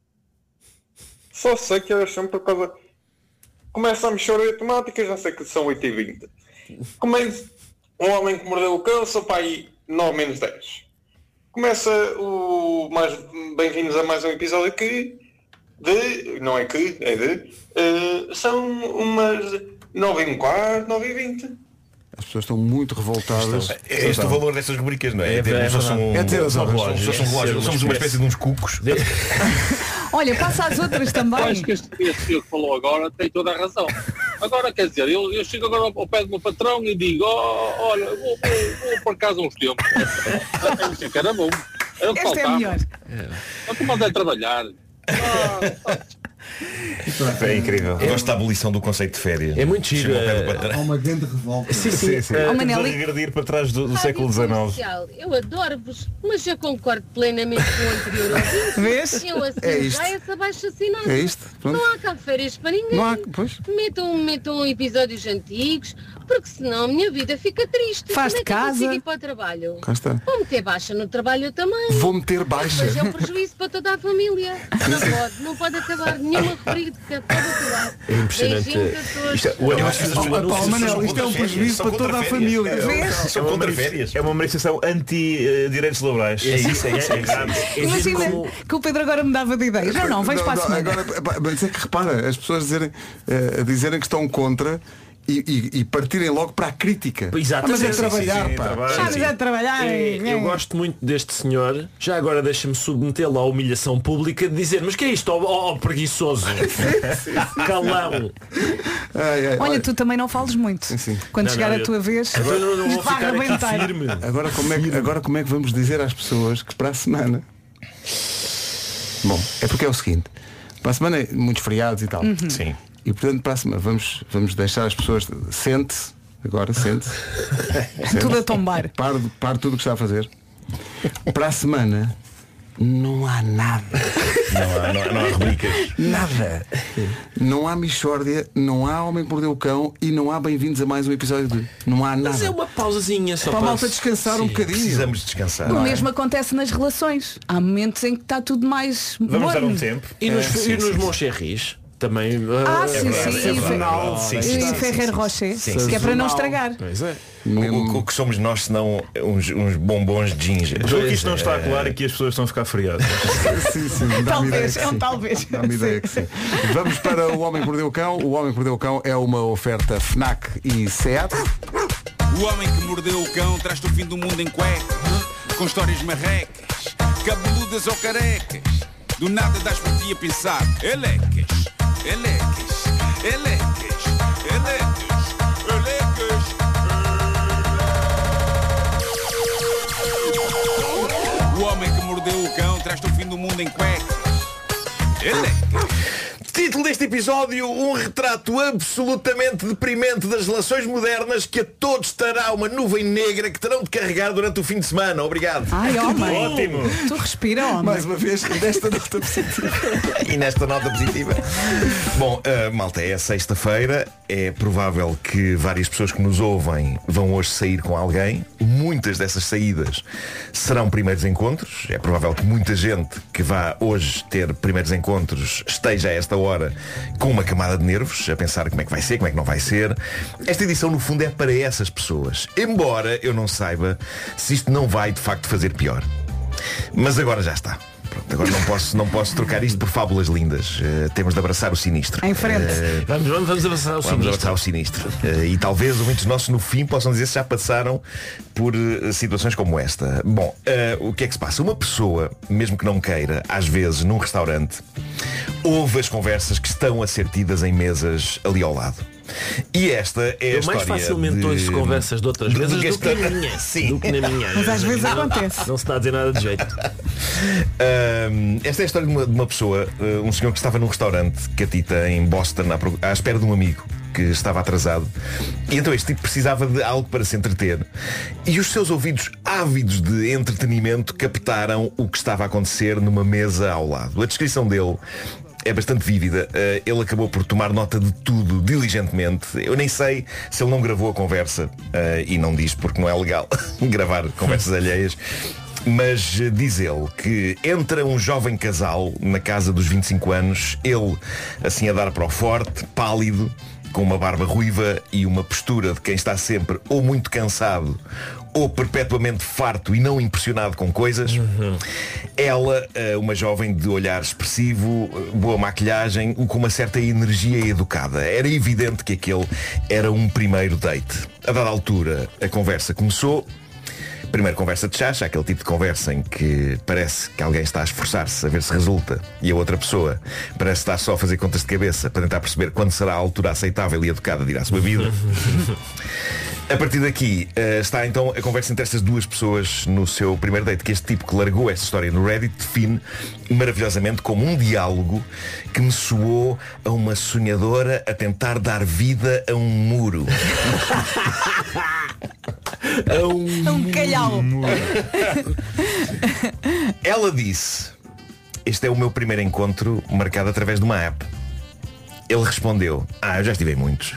Só sei que horas são por causa... Começa a mexer a temática, já sei que são 8h20. Começa um Homem que Mordeu o Cão, sou para aí 9 menos 10. Começa o mais Bem-vindos a mais um episódio que... não é que, é de... são umas 9h15, 9h20. As pessoas estão muito revoltadas. É este o valor destas rubricas, não é? É ter as horas. Somos uma espécie de uns cucos. Olha, passa às outras também. Acho que este senhor que falou agora tem toda a razão. Agora, quer dizer, eu chego agora ao pé do meu patrão e digo, olha, vou por casa uns tempos. Isso que era bom. Era o que este faltava. é melhor. Eu estou mandando trabalhar. É incrível. Eu gosto da abolição do conceito de férias. É muito giro. Há uma grande revolta. Sim. Estamos a regredir para trás do século XIX. Eu adoro-vos, mas eu concordo plenamente com o anterior ouvinte. Vês? Eu assino É isto. já esse abaixo-assinado. É isto, pronto. Não há cá férias para ninguém. Não há, pois. Metam episódios antigos, porque senão a minha vida fica triste. Faz Como é de que eu consigo casa. ir para o trabalho? Cá está. Vou meter baixa no trabalho também. Vou meter baixa. Mas é um prejuízo para toda a família. Não pode acabar nenhum uma rubrica para o lado. É impressionante. Beijinhos a todos. Isto é um prejuízo para toda a família. São contra férias. É uma manifestação anti-direitos laborais. É isso. Imagina que o Pedro agora me dava de ideias. Não, vais para a semana. Agora, mas é que repara, as pessoas dizerem que estão contra e partirem logo para a crítica. Exato. Mas é trabalhar, pá. Mas é trabalhar. Eu gosto muito deste senhor. Já agora deixa-me submetê-lo à humilhação pública de dizer, mas que é isto, ó preguiçoso? Calão. Olha, tu também não fales muito. Quando chegar a tua vez, não vou vai ficar aqui arrebentar. firme. Agora como é que vamos dizer às pessoas que para a semana... Bom, é porque é o seguinte. Para a semana é muitos feriados e tal. Sim. E portanto para a semana vamos deixar as pessoas. Sente-se. Tudo a tombar. Pare tudo o que está a fazer. Para a semana não há nada. Não há rubricas. Nada. Não há Mixórdia, não há Homem que Mordeu o Cão e não há Bem-vindos a mais um episódio de... Não há nada. Mas é uma pausazinha só para a malta descansar um bocadinho. Precisamos descansar. O mesmo acontece nas relações. Há momentos em que está tudo mais Vamos dar morno. um tempo. E nos Moncherris também. E Ferrer Rocher, que é para não estragar. Pois é. O que somos nós senão uns bombons de ginger. Julgo que isto não está claro e que as pessoas estão a ficar feriadas. Talvez, é um talvez. Dá-me ideia que sim. Vamos para O Homem que Mordeu o Cão. O Homem que Mordeu o Cão é uma oferta FNAC e SEAT. O Homem que Mordeu o Cão traz-te o fim do mundo em cuecas, com histórias marrecas, cabeludas ou carecas. Do nada das por ti a pensar. Elecas, elecas, elecas, elecas, elecas. O Homem que Mordeu o Cão traz-te o fim do mundo em cuecas. Elecas. Título deste episódio: um retrato absolutamente deprimente das relações modernas que a todos estará uma nuvem negra que terão de carregar durante o fim de semana. Obrigado. Ai, homem. Ótimo. Tu respira, homem. Mais uma vez, nesta nota positiva. E nesta nota positiva. Bom, malta, é sexta-feira. É provável que várias pessoas que nos ouvem vão hoje sair com alguém. Muitas dessas saídas serão primeiros encontros. É provável que muita gente que vá hoje ter primeiros encontros esteja a esta hora com uma camada de nervos, a pensar como é que vai ser, como é que não vai ser. Esta edição, no fundo, é para essas pessoas. Embora eu não saiba se isto não vai, de facto, fazer pior. Mas agora já está. Pronto, agora não posso trocar isto por fábulas lindas. Temos de abraçar o sinistro. Em frente. Vamos abraçar o sinistro. Vamos abraçar o sinistro. E talvez muitos nossos no fim possam dizer se já passaram por situações como esta. Bom, o que é que se passa? Uma pessoa, mesmo que não queira, às vezes num restaurante, ouve as conversas que estão a ser tidas em mesas ali ao lado. E esta é a história. Mais facilmente ouço conversas de outras mesas do que na minha. Sim. Do que na minha. Mas às vezes acontece. Não se está a dizer nada de jeito. Esta é a história de uma pessoa, um senhor que estava num restaurante catita em Boston à espera de um amigo que estava atrasado. E então este tipo precisava de algo para se entreter. E os seus ouvidos ávidos de entretenimento captaram o que estava a acontecer numa mesa ao lado. A descrição dele é bastante vívida. Ele acabou por tomar nota de tudo diligentemente. Eu nem sei se ele não gravou a conversa, e não diz porque não é legal gravar conversas alheias. Mas diz ele que entra um jovem casal na casa dos 25 anos, ele assim a dar para o forte, pálido, com uma barba ruiva e uma postura de quem está sempre ou muito cansado ou perpetuamente farto e não impressionado com coisas. Ela, uma jovem de olhar expressivo, boa maquilhagem, com uma certa energia educada. Era evidente que aquele era um primeiro date. A dada altura, a conversa começou. Primeiro conversa de chacha, aquele tipo de conversa em que parece que alguém está a esforçar-se a ver se resulta e a outra pessoa parece estar só a fazer contas de cabeça para tentar perceber quando será a altura aceitável e educada de ir à sua vida. A partir daqui está então a conversa entre estas duas pessoas no seu primeiro date, que este tipo que largou esta história no Reddit define maravilhosamente como um diálogo que me soou a uma sonhadora a tentar dar vida a um muro. É um calhau. Ela disse: este é o meu primeiro encontro marcado através de uma app. Ele respondeu: eu já estive em muitos.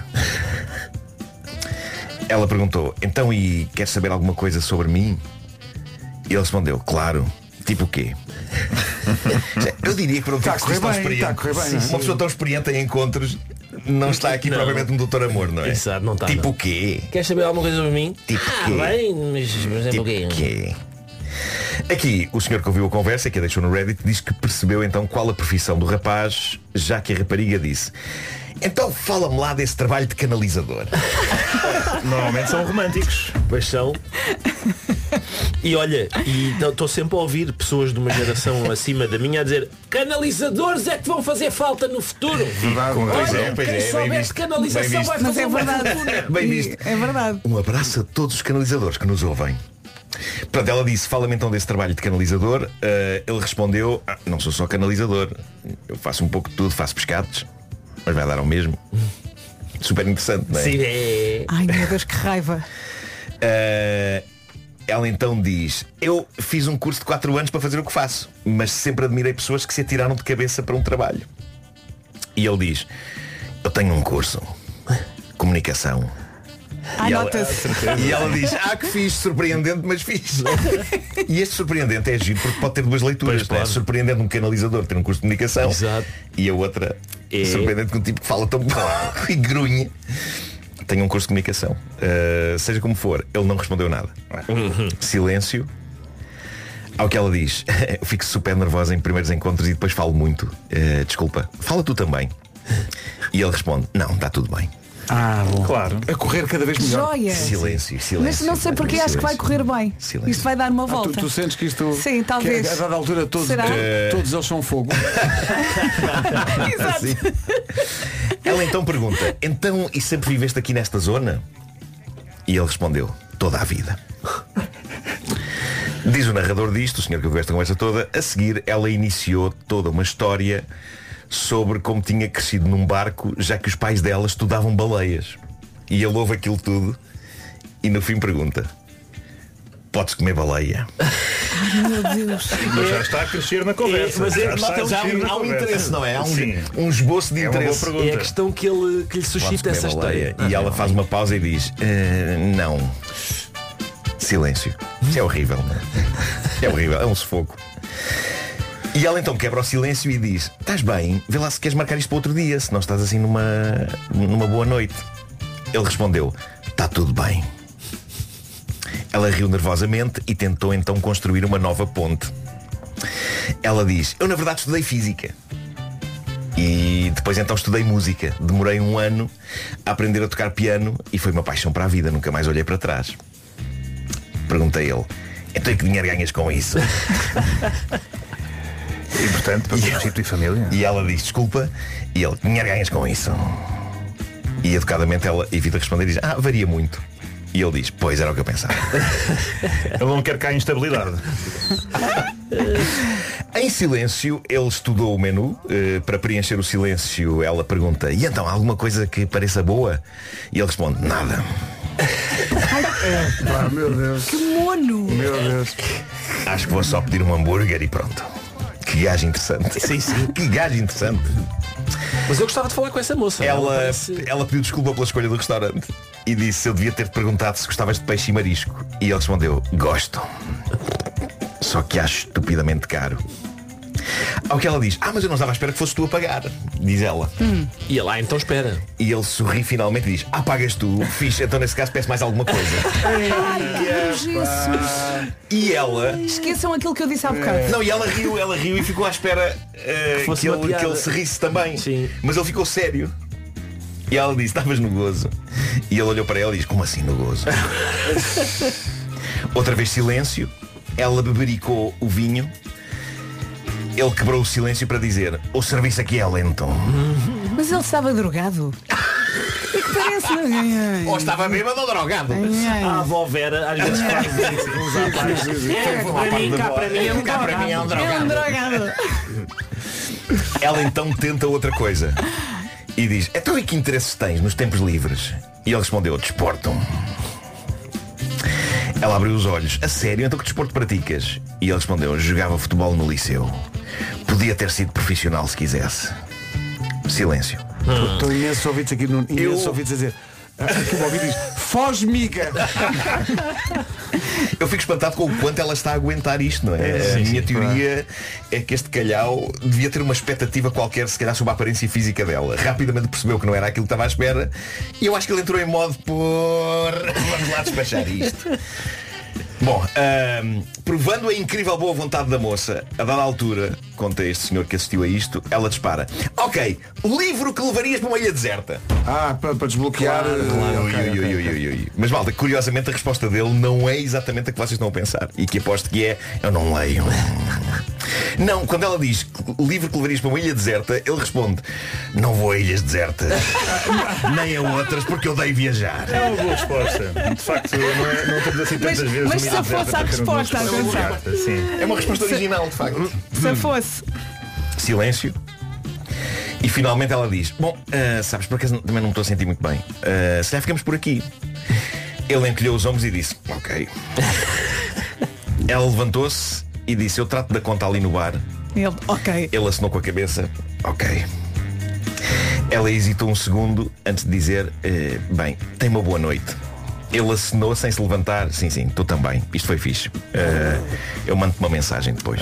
Ela perguntou: então, e queres saber alguma coisa sobre mim? E ele respondeu: claro. Tipo o quê? Eu diria que para um tipo tão experiente, uma pessoa tão experiente em encontros, não está aqui provavelmente um doutor amor, não é? Exato, não está. Tipo não. o quê? Queres saber alguma coisa sobre mim? Tipo quê? Bem, mas tipo o quê? Quê? Aqui, o senhor que ouviu a conversa, que a deixou no Reddit, diz que percebeu então qual a profissão do rapaz, já que a rapariga disse: então fala-me lá desse trabalho de canalizador. Normalmente são românticos. Pois são. E olha, estou sempre a ouvir pessoas de uma geração acima da minha a dizer: canalizadores é que vão fazer falta no futuro. Quem souber de canalização vai fazer uma fortuna. Bem visto. É verdade. Um abraço a todos os canalizadores que nos ouvem. Pronto, ela disse: fala-me então desse trabalho de canalizador. Ele respondeu: não sou só canalizador, eu faço um pouco de tudo, faço pescados, mas vai dar ao mesmo. Super interessante, não é? Sim, é. Ai meu Deus, que raiva. Ela então diz: eu fiz um curso de 4 anos para fazer o que faço, mas sempre admirei pessoas que se atiraram de cabeça para um trabalho. E ele diz: eu tenho um curso, comunicação. E ela diz: que fiz, surpreendente, mas fiz. E este surpreendente é giro porque pode ter duas leituras, né? Surpreendente um canalizador ter um curso de comunicação. Exato. E a outra surpreendente com um tipo que fala tão e grunha. Tem um curso de comunicação. Seja como for, ele não respondeu nada. Silêncio. Ao que ela diz: eu fico super nervosa em primeiros encontros e depois falo muito. Desculpa, fala tu também. E ele responde: não, está tudo bem. Bom. Claro. A correr cada vez melhor. Joia. Silêncio. Mas não sei porque acho que vai correr bem. Silêncio. Isto vai dar uma volta. Tu sentes que isto... Sim, talvez. Que a dada altura todos eles são fogo. Exato. Ela então pergunta: então, e sempre viveste aqui nesta zona? E ele respondeu: toda a vida. Diz o narrador disto, o senhor que ouviu esta conversa toda. A seguir ela iniciou toda uma história sobre como tinha crescido num barco, já que os pais dela estudavam baleias. E ele ouve aquilo tudo e no fim pergunta: podes comer baleia? Ai meu Deus. Mas já está a crescer na conversa. Mas há um interesse, não é? Há um esboço de interesse. É a questão que lhe suscita essa história. E ela faz uma pausa e diz: não. Silêncio. Isso é horrível, não é? É horrível, é um sufoco. E ela então quebra o silêncio e diz: estás bem? Vê lá se queres marcar isto para outro dia, se não estás assim numa boa noite. Ele respondeu: está tudo bem. Ela riu nervosamente e tentou então construir uma nova ponte. Ela diz: eu na verdade estudei física. E depois então estudei música. Demorei 1 ano a aprender a tocar piano e foi uma paixão para a vida, nunca mais olhei para trás. Perguntei a ele: então e que dinheiro ganhas com isso? Importante para constituir família. E ela diz: desculpa. E ele: dinheiro ganhas com isso? E educadamente ela evita responder e diz: varia muito. E ele diz: pois, era o que eu pensava. Ele não quer cá instabilidade. Em silêncio, ele estudou o menu. Para preencher o silêncio, ela pergunta: e então, alguma coisa que pareça boa? E ele responde: nada. Meu Deus. Que mono. Meu Deus. Acho que vou só pedir um hambúrguer e pronto. Que gajo interessante. Sim. Que gajo interessante. Mas eu gostava de falar com essa moça. Ela pediu desculpa pela escolha do restaurante e disse: eu devia ter-te perguntado se gostavas de peixe e marisco. E ele respondeu: gosto. Só que acho estupidamente caro. Ao que ela diz: mas eu não estava à espera que fosses tu a pagar. Diz ela. E ela: então espera. E ele sorri finalmente e diz: pagas tu. Fixe, então nesse caso peço mais alguma coisa. Ai, Jesus. E ela... Esqueçam aquilo que eu disse há bocado. Não, e ela riu e ficou à espera que ele se risse também. Sim. Mas ele ficou sério. E ela disse: estavas no gozo. E ele olhou para ela e disse: como assim no gozo? Outra vez silêncio. Ela bebericou o vinho. Ele quebrou o silêncio para dizer: o serviço aqui é lento. Mas ele estava drogado. Parece. Ou estava bêbado ou drogado. A avó Vera às vezes faz Cá para mim é um drogado. Ela então tenta outra coisa e diz: então e que interesses tens nos tempos livres? E ele respondeu: desporto. Ela abriu os olhos: a sério? Então que desporto praticas? E ele respondeu: jogava futebol no liceu. Podia ter sido profissional se quisesse. Silêncio. Estou imensos ouvidos aqui, ouvidos a dizer. Aqui o ouvido diz: foge, miga. Eu fico espantado com o quanto ela está a aguentar isto, não é? A minha teoria é que este calhau devia ter uma expectativa qualquer, se calhar, sobre a aparência física dela. Rapidamente percebeu que não era aquilo que estava à espera e eu acho que ele entrou em modo vamos lá despachar isto. Bom, provando a incrível boa vontade da moça, a dada altura, conta este senhor que assistiu a isto, ela dispara: ok, livro que levarias para uma ilha deserta. Para desbloquear. Claro. Okay. Mas malta, curiosamente a resposta dele não é exatamente a que vocês estão a pensar. E que aposto que é: eu não leio. Não, quando ela diz livro que levarias para uma ilha deserta, ele responde: não vou a ilhas desertas. Nem a outras, porque eu odeio viajar. É uma boa resposta. De facto, não temos assim tantas vezes. Mas se fosse a resposta, é uma resposta original, de facto. Se fosse. Silêncio. E finalmente ela diz: bom, sabes, por acaso também não me estou a sentir muito bem. Se já ficamos por aqui. Ele encolheu os ombros e disse: ok. Ela levantou-se e disse: eu trato da conta ali no bar. Ele assinou com a cabeça: ok. Ela hesitou um segundo antes de dizer: bem, tem uma boa noite. Ele assinou sem se levantar: sim, tu também, isto foi fixe. Eu mando-te uma mensagem depois.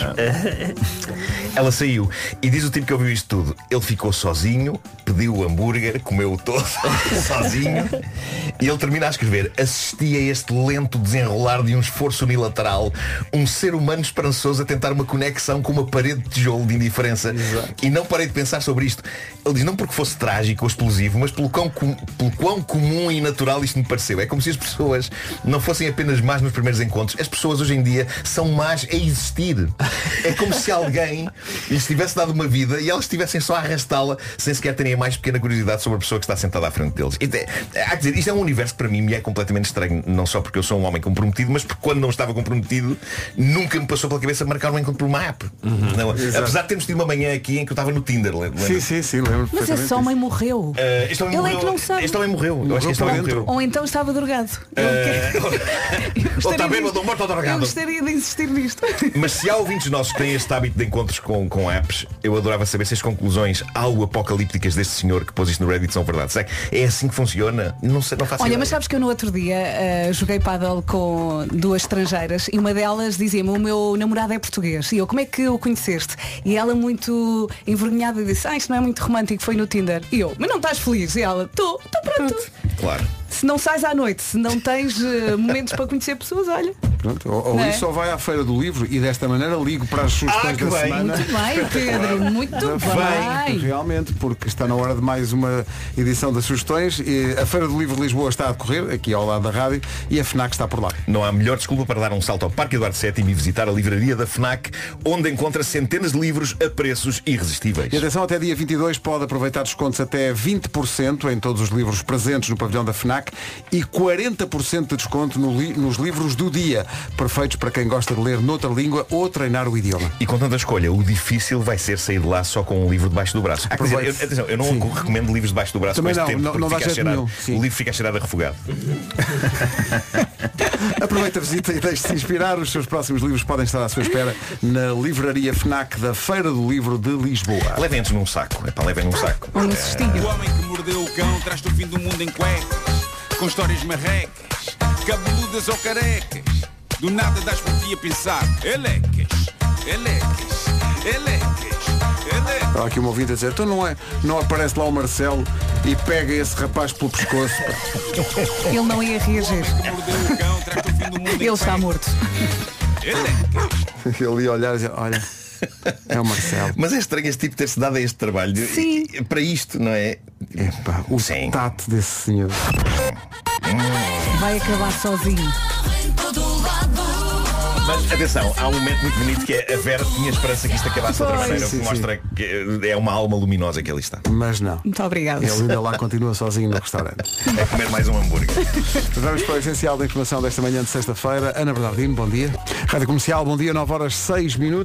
Ela saiu e diz o tipo que ouviu isto tudo: ele ficou sozinho, pediu o hambúrguer, comeu-o todo sozinho. E ele termina a escrever: assisti a este lento desenrolar de um esforço unilateral, um ser humano esperançoso a tentar uma conexão com uma parede de tijolo de indiferença. Exato. E não parei de pensar sobre isto. Ele diz: não porque fosse trágico ou explosivo, mas pelo quão comum e natural isto me pareceu. É como se as pessoas não fossem apenas más nos primeiros encontros. As pessoas hoje em dia são más a existir. É como se alguém lhes tivesse dado uma vida e elas estivessem só a arrastá-la sem sequer terem a mais pequena curiosidade sobre a pessoa que está sentada à frente deles. Há que dizer, isto é um universo que para mim me é completamente estranho. Não só porque eu sou um homem comprometido, mas porque quando não estava comprometido nunca me passou pela cabeça marcar um encontro por uma app. Não, apesar de termos tido uma manhã aqui em que eu estava no Tinder. Sim, lembro. Mas esse homem morreu. Este homem morreu. É que não sabe. Este homem morreu. Eu acho que este homem morreu. Ou então estava drogado. Ou está bêbado ou morto ou drogado. Eu gostaria de insistir nisto. Mas se há ouvintes nossos que têm este hábito de encontros com apps, eu adorava saber se as conclusões algo apocalípticas deste senhor que pôs isto no Reddit são verdade. É assim que funciona? Não sei, não faço ideia. Mas sabes que eu no outro dia joguei paddle com duas estrangeiras e uma delas dizia-me: o meu namorado é português. E eu: como é que o conheceste? E ela, muito envergonhada, disse: isto não é muito romântico, foi no Tinder. E eu: mas não estás feliz? E ela: estou pronto. Claro. Se não sais à noite, se não tens momentos para conhecer pessoas, olha. Pronto, ou isso ou vai à feira do livro e desta maneira ligo para as sugestões da semana. Muito bem, Pedro, muito bem. Realmente, porque está na hora de mais uma edição das sugestões. E a Feira do Livro de Lisboa está a decorrer, aqui ao lado da rádio, e a FNAC está por lá. Não há melhor desculpa para dar um salto ao Parque Eduardo VII e visitar a livraria da FNAC, onde encontra centenas de livros a preços irresistíveis. E atenção, até dia 22 pode aproveitar descontos até 20% em todos os livros presentes no pavilhão da FNAC e 40% de desconto nos livros do dia, perfeitos para quem gosta de ler noutra língua ou treinar o idioma. E com tanta escolha, o difícil vai ser sair de lá só com um livro debaixo do braço. Atenção, eu não recomendo livros debaixo do braço. Também com este tempo, não dá jeito nenhum. O livro fica a cheirar a refogado. Aproveita a visita e deixe-se inspirar. Os seus próximos livros podem estar à sua espera na livraria FNAC da Feira do Livro de Lisboa. Levem-nos num saco. Levem num saco. Ou num cestinho. O homem que mordeu o cão traz-te o fim do mundo em cuecas, com histórias marrecas, cabeludas ou carecas. Do nada das por ti a pensar: elecas. Há aqui um ouvinte a dizer: então não aparece lá o Marcelo e pega esse rapaz pelo pescoço. Ele não ia reagir. Ele está morto. Ele ia olhar e dizer: olha, é o Marcelo. Mas é estranho este tipo ter-se dado a este trabalho. Sim. Para isto, não é? Epá, o tato desse senhor. Vai acabar sozinho. Mas atenção, há um momento muito bonito que é: a Vera tinha esperança que isto acabasse de outra maneira, que mostra que é uma alma luminosa que ali está. Mas não. Muito obrigado. Ele ainda lá continua sozinho no restaurante. É comer mais um hambúrguer. Vamos para o essencial da informação desta manhã de sexta-feira. Ana Bernardino, bom dia. Rádio Comercial, bom dia, 9h06.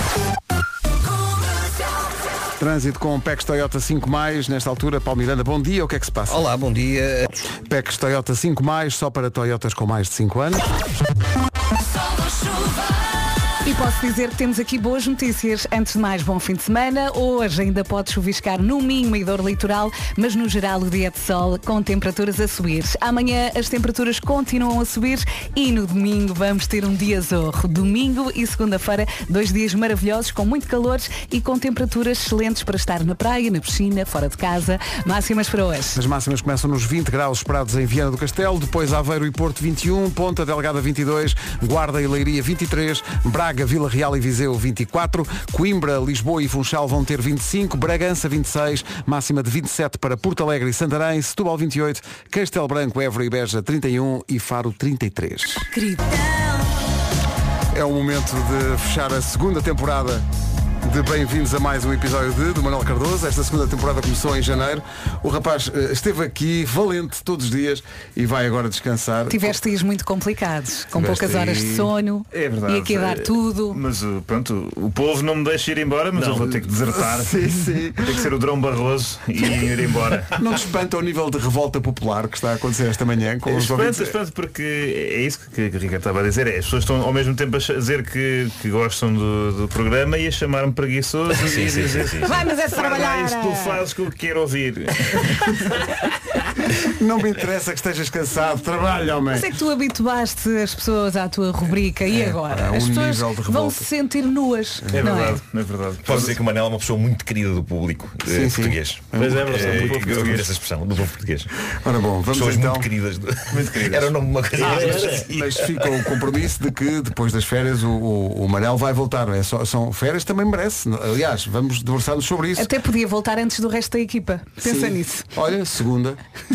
Trânsito com PEX Toyota 5+, nesta altura. Paulo Miranda, bom dia, o que é que se passa? Olá, bom dia. PEX Toyota 5+, só para Toyotas com mais de 5 anos. E posso dizer que temos aqui boas notícias. Antes de mais, bom fim de semana. Hoje ainda pode chuviscar no Minho e Dor Litoral, mas no geral o dia de sol com temperaturas a subir. Amanhã as temperaturas continuam a subir e no domingo vamos ter um dia zorro. Domingo e segunda-feira, 2 dias maravilhosos com muito calor e com temperaturas excelentes para estar na praia, na piscina, fora de casa. Máximas para hoje. As máximas começam nos 20 graus esperados em Viana do Castelo, depois Aveiro e Porto 21, Ponta Delgada 22, Guarda e Leiria 23, Braga, Vila Real e Viseu 24, Coimbra, Lisboa e Funchal vão ter 25, Bragança 26, máxima de 27 para Porto Alegre e Santarém, Setúbal 28, Castelo Branco, Évora e Beja 31 e Faro 33. Querido. É o momento de fechar a segunda temporada de Bem-vindos a mais um episódio do Manuel Cardoso. Esta segunda temporada começou em janeiro. O rapaz esteve aqui valente todos os dias e vai agora descansar. Tiveste dias muito complicados, com poucas horas de sono. É verdade. E aqui a dar tudo. Mas pronto, o povo não me deixa ir embora, mas eu vou ter que desertar. Sim. Tem que ser o Drão Barroso e ir embora. Não te espanta o nível de revolta popular que está a acontecer esta manhã com os ouvintes? Espanta porque é isso que o Ricardo estava a dizer. As pessoas estão ao mesmo tempo a dizer que gostam do programa e a chamar-me preguiçoso. Sim. Vai, mas é trabalhar. Isso, tu fazes o que eu quero ouvir. Não me interessa que estejas cansado, trabalha, homem. Mas é que tu habituaste as pessoas à tua rubrica e agora? As pessoas vão se sentir nuas. É não verdade, é verdade. Posso dizer que o Manel é uma pessoa muito querida do público português. Mas é verdade. Eu ouvi essa expressão, do povo português. Ora bom, vamos pessoas então... muito queridas. Era o nome de uma coisa. Mas fica o compromisso de que depois das férias o Manel vai voltar. São férias, também merece. Aliás, vamos debruçar-nos sobre isso. Até podia voltar antes do resto da equipa. Pensa nisso. Olha, segunda.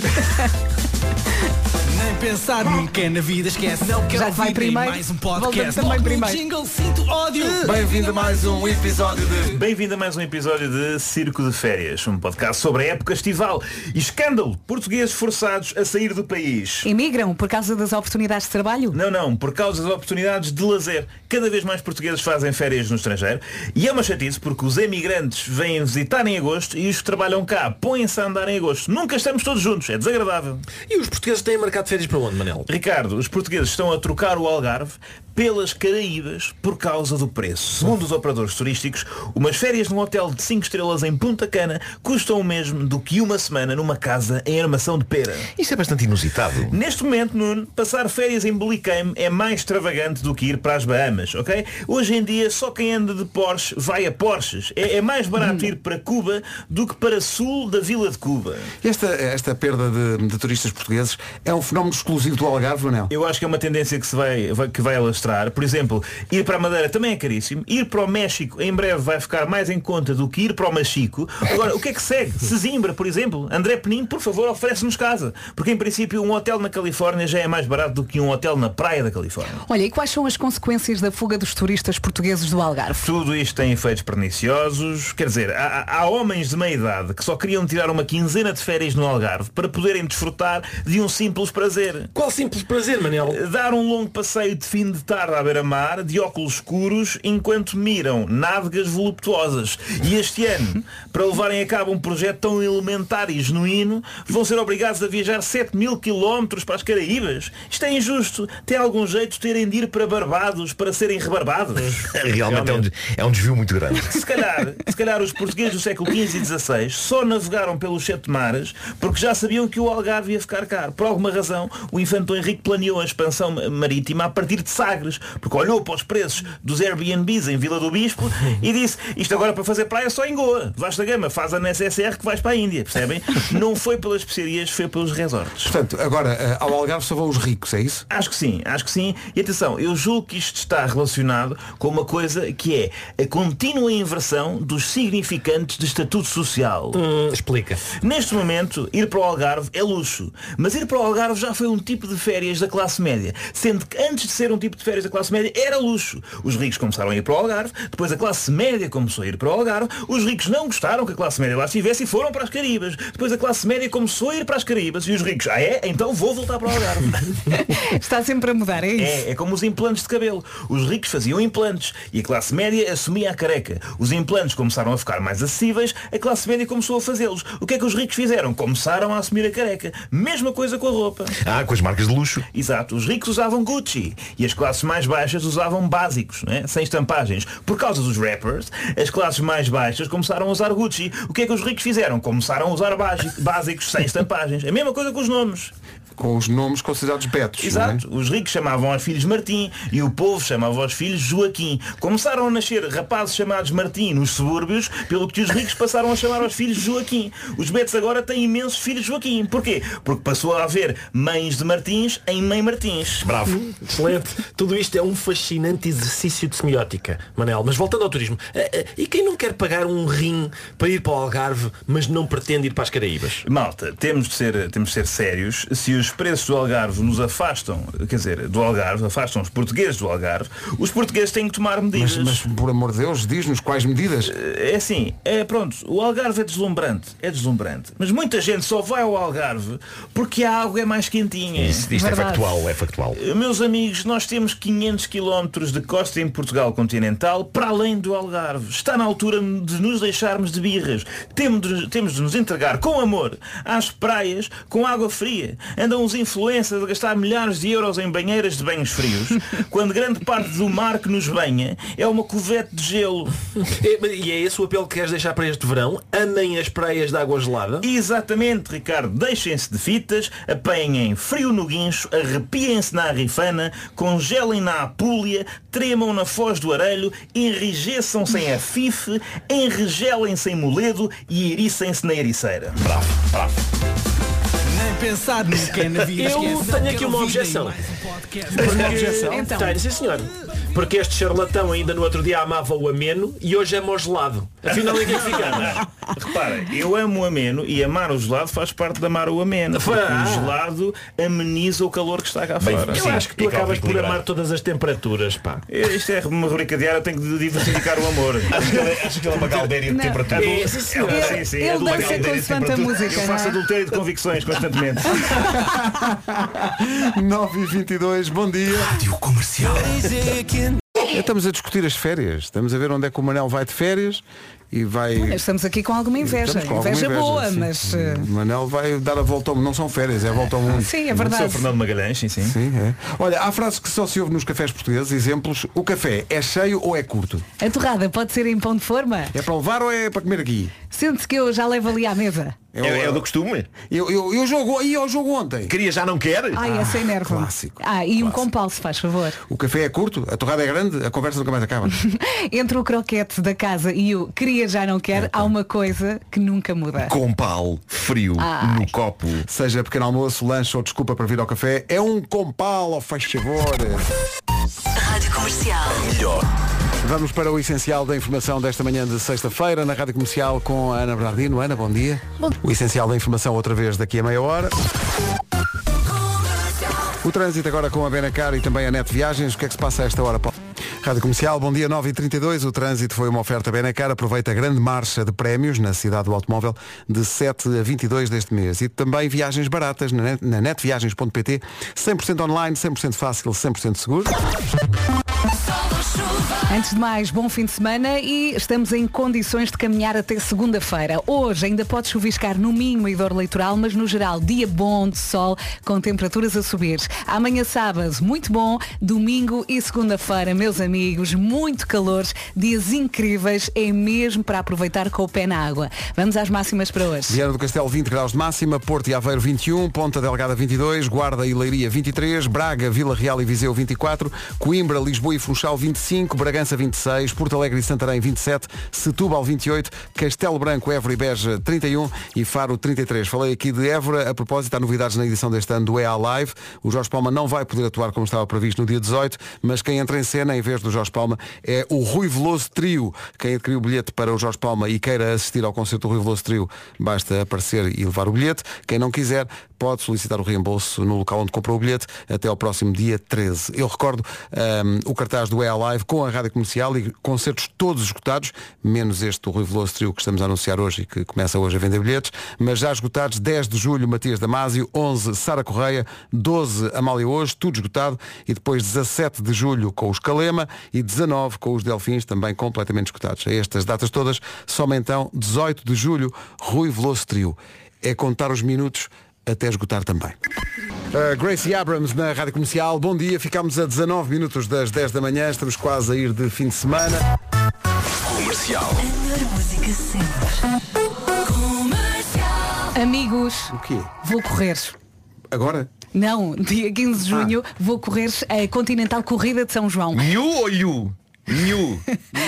Nem pensar nunca na vida, esquece. Não quero Já vai primeiro. mais um podcast. Também primeiro. Jingle, sinto ódio. Bem-vindo a mais um episódio de... Bem-vindo a mais um episódio de Circo de Férias, um podcast sobre a época estival e escândalo. Portugueses forçados a sair do país. Emigram por causa das oportunidades de trabalho? Não, por causa das oportunidades de lazer. Cada vez mais portugueses fazem férias no estrangeiro e é uma chatice porque os emigrantes vêm visitar em agosto e os que trabalham cá põem-se a andar em agosto. Nunca estamos todos juntos, é desagradável. E os portugueses têm marcado férias para onde, Manel? Ricardo, os portugueses estão a trocar o Algarve pelas Caraíbas por causa do preço. Segundo os operadores turísticos, umas férias num hotel de 5 estrelas em Punta Cana custam o mesmo do que uma semana numa casa em Armação de Pera. Isso é bastante inusitado. Neste momento, Nuno, passar férias em Bulicame é mais extravagante do que ir para as Bahamas, ok? Hoje em dia, só quem anda de Porsche vai a Porsches. É mais barato ir para Cuba do que para sul da Vila de Cuba. E esta perda de turistas portugueses é um fenómeno exclusivo do Algarve, não? Eu acho que é uma tendência que vai alastrar. Por exemplo, ir para a Madeira também é caríssimo. Ir para o México em breve vai ficar mais em conta do que ir para o Machico. Agora, o que é que segue? Sesimbra, por exemplo. André Penin, por favor, oferece-nos casa. Porque em princípio um hotel na Califórnia já é mais barato do que um hotel na praia da Califórnia. Olha, e quais são as consequências da fuga dos turistas portugueses do Algarve? Tudo isto tem efeitos perniciosos. Quer dizer, há homens de meia idade que só queriam tirar uma quinzena de férias no Algarve para poderem desfrutar de um simples prazer. Qual simples prazer, Manel? Dar um longo passeio de fim de tarde à beira-mar, de óculos escuros, enquanto miram nádegas voluptuosas. E este ano, para levarem a cabo um projeto tão elementar e genuíno, vão ser obrigados a viajar 7.000 km para as Caraíbas. Isto é injusto. Tem algum jeito de terem de ir para Barbados para serem rebarbados? Realmente é um desvio muito grande. Se calhar os portugueses do século XV e XVI só navegaram pelos 7 mares porque já sabiam que o Algarve ia ficar caro. Por alguma razão, o infante Dom Henrique planeou a expansão marítima a partir de Sagres, porque olhou para os preços dos Airbnbs em Vila do Bispo e disse, isto agora para fazer praia só em Goa. Vasta gama, faz a NSSR que vais para a Índia, percebem? Não foi pelas especiarias, foi pelos resorts. Portanto, agora, ao Algarve só vão os ricos, é isso? Acho que sim. E atenção, eu julgo que isto está relacionado com uma coisa que é a contínua inversão dos significantes de estatuto social. Explica. Neste momento, ir para o Algarve é luxo. Mas ir para o Algarve já foi um tipo de férias da classe média. Sendo que antes de ser um tipo de férias da classe média, era luxo. Os ricos começaram a ir para o Algarve, depois a classe média começou a ir para o Algarve, os ricos não gostaram que a classe média lá estivesse e foram para as Caraíbas. Depois a classe média começou a ir para as Caraíbas e os ricos, então vou voltar para o Algarve. Está sempre a mudar, é isso? É como os implantes de cabelo. Os ricos faziam implantes e a classe média assumia a careca. Os implantes começaram a ficar mais acessíveis, a classe média começou a fazê-los. O que é que os ricos fizeram? Começaram a assumir a careca. Mesma coisa com a roupa. Com as marcas de luxo. Exato. Os ricos usavam Gucci e as classes mais baixas usavam básicos, né? Sem estampagens. Por causa dos rappers, as classes mais baixas começaram a usar Gucci. O que é que os ricos fizeram? Começaram a usar básicos sem estampagens. A mesma coisa com os nomes. Com os nomes considerados betos. Exato. Os ricos chamavam aos filhos Martim e o povo chamava aos filhos Joaquim. Começaram a nascer rapazes chamados Martim nos subúrbios, pelo que os ricos passaram a chamar aos filhos Joaquim. Os betos agora têm imensos filhos Joaquim. Porquê? Porque passou a haver mães de Martins em mãe Martins. Bravo. Excelente. Tudo isto é um fascinante exercício de semiótica, Manel. Mas voltando ao turismo, e quem não quer pagar um rim para ir para o Algarve, mas não pretende ir para as Caraíbas? Malta, temos de ser sérios. Se os preços do Algarve nos afastam, quer dizer, do Algarve, afastam os portugueses do Algarve, os portugueses têm que tomar medidas. Mas por amor de Deus, diz-nos quais medidas. É assim, pronto, o Algarve é deslumbrante. Mas muita gente só vai ao Algarve porque a água é mais quentinha. Isto é factual. Meus amigos, nós temos 500 km de costa em Portugal continental para além do Algarve. Está na altura de nos deixarmos de birras. Temos de nos entregar com amor às praias com água fria. Andam os influencers a gastar milhares de euros em banheiras de banhos frios, quando grande parte do mar que nos banha é uma covete de gelo. E é esse o apelo que queres deixar para este verão? Amem as praias de água gelada? Exatamente, Ricardo. Deixem-se de fitas, apanhem frio no guincho, arrepiem-se na Arrifana, congelem na Apúlia, tremam na Foz do Arelho, enrijeçam-se em Afife, enregelem-se em Moledo e ericem-se na Ericeira. Bravo. Nem pensar nunca é na vida. Eu tenho aqui uma objeção. Então. Tenho, sim senhor. Porque este charlatão ainda no outro dia amava o ameno e hoje ama o gelado. Afinal, em que é que ficamos? Repara, eu amo o ameno e amar o gelado faz parte de amar o ameno. O gelado ameniza o calor que está cá fora. Eu acho que tu acabas por amar todas as temperaturas, pá. Isto é uma rubrica diária, eu tenho que diversificar o amor. Acho que ele é uma galderia de temperatura. Sim, Ele dança consoante a música. Eu faço adultério de convicções constantemente. 9h22, bom dia. Rádio Comercial. Estamos a discutir as férias. Estamos a ver onde é que o Manel vai de férias e vai... Olha, estamos aqui com alguma inveja. Inveja boa, sim. mas... O Manel vai dar a volta ao mundo. Não são férias, é a volta ao mundo. Sim, é verdade. Sou Fernando Magalhães, sim. É. Olha, há frases que só se ouve nos cafés portugueses. Exemplos: o café é cheio ou é curto? A torrada pode ser em pão de forma? É para levar ou é para comer aqui? Sente-se que eu já levo ali à mesa. É do costume. Eu jogo ontem. Queria, já não quer? Ai, essa é nervo. Clássico. E um compal, se faz favor. O café é curto, a torrada é grande, a conversa nunca mais acaba. Entre o croquete da casa e o queria, já não quer, há uma coisa que nunca muda. Compal, frio, no copo. Seja pequeno almoço, lanche ou desculpa para vir ao café, é um compal, ó, faz favor. Rádio Comercial. Melhor. Vamos para o essencial da informação desta manhã de sexta-feira na Rádio Comercial com a Ana Bernardino. Ana, bom dia. O essencial da informação outra vez daqui a meia hora. O trânsito agora com a Benacar e também a Net Viagens. O que é que se passa a esta hora, Paulo? Rádio Comercial, bom dia, 9h32. O trânsito foi uma oferta Benacar. Aproveita a grande marcha de prémios na cidade do automóvel de 7 a 22 deste mês. E também viagens baratas na netviagens.pt. 100% online, 100% fácil, 100% seguro. Antes de mais, bom fim de semana e estamos em condições de caminhar até segunda-feira. Hoje ainda pode chuviscar no Minho e Dor Litoral, mas no geral dia bom de sol com temperaturas a subir. Amanhã sábado, muito bom. Domingo e segunda-feira, meus amigos, muito calor, dias incríveis, é mesmo para aproveitar com o pé na água. Vamos às máximas para hoje. Viana do Castelo 20 graus de máxima, Porto e Aveiro 21, Ponta Delgada 22, Guarda e Leiria 23, Braga, Vila Real e Viseu 24, Coimbra, Lisboa e Funchal 25, Bragança 26, Porto Alegre e Santarém 27, Setúbal 28, Castelo Branco, Évora e Beja 31 e Faro 33. Falei aqui de Évora, a propósito, há novidades na edição deste ano do EA Live. O Jorge Palma não vai poder atuar como estava previsto no dia 18, mas quem entra em cena, em vez do Jorge Palma, é o Rui Veloso Trio. Quem adquiriu o bilhete para o Jorge Palma e queira assistir ao concerto do Rui Veloso Trio, basta aparecer e levar o bilhete. Quem não quiser, pode solicitar o reembolso no local onde comprou o bilhete até ao próximo dia 13. Eu recordo o cartaz do EA Live com a Rádio Comercial e concertos todos esgotados, menos este do Rui Veloso Trio que estamos a anunciar hoje e que começa hoje a vender bilhetes, mas já esgotados: 10 de julho Matias Damasio, 11 Sara Correia, 12 Amália Hoje, tudo esgotado, e depois 17 de julho com os Calema e 19 com os Delfins, também completamente esgotados. A estas datas todas, soma então 18 de julho Rui Veloso Trio. É contar os minutos até esgotar também. Gracie Abrams na Rádio Comercial. Bom dia, ficámos a 19 minutos das 10 da manhã. Estamos quase a ir de fim de semana. Comercial. Amigos, o quê? Vou correr. Agora? Não, dia 15 de junho vou correr a Continental Corrida de São João. Nhu ou Lhu? Nhu.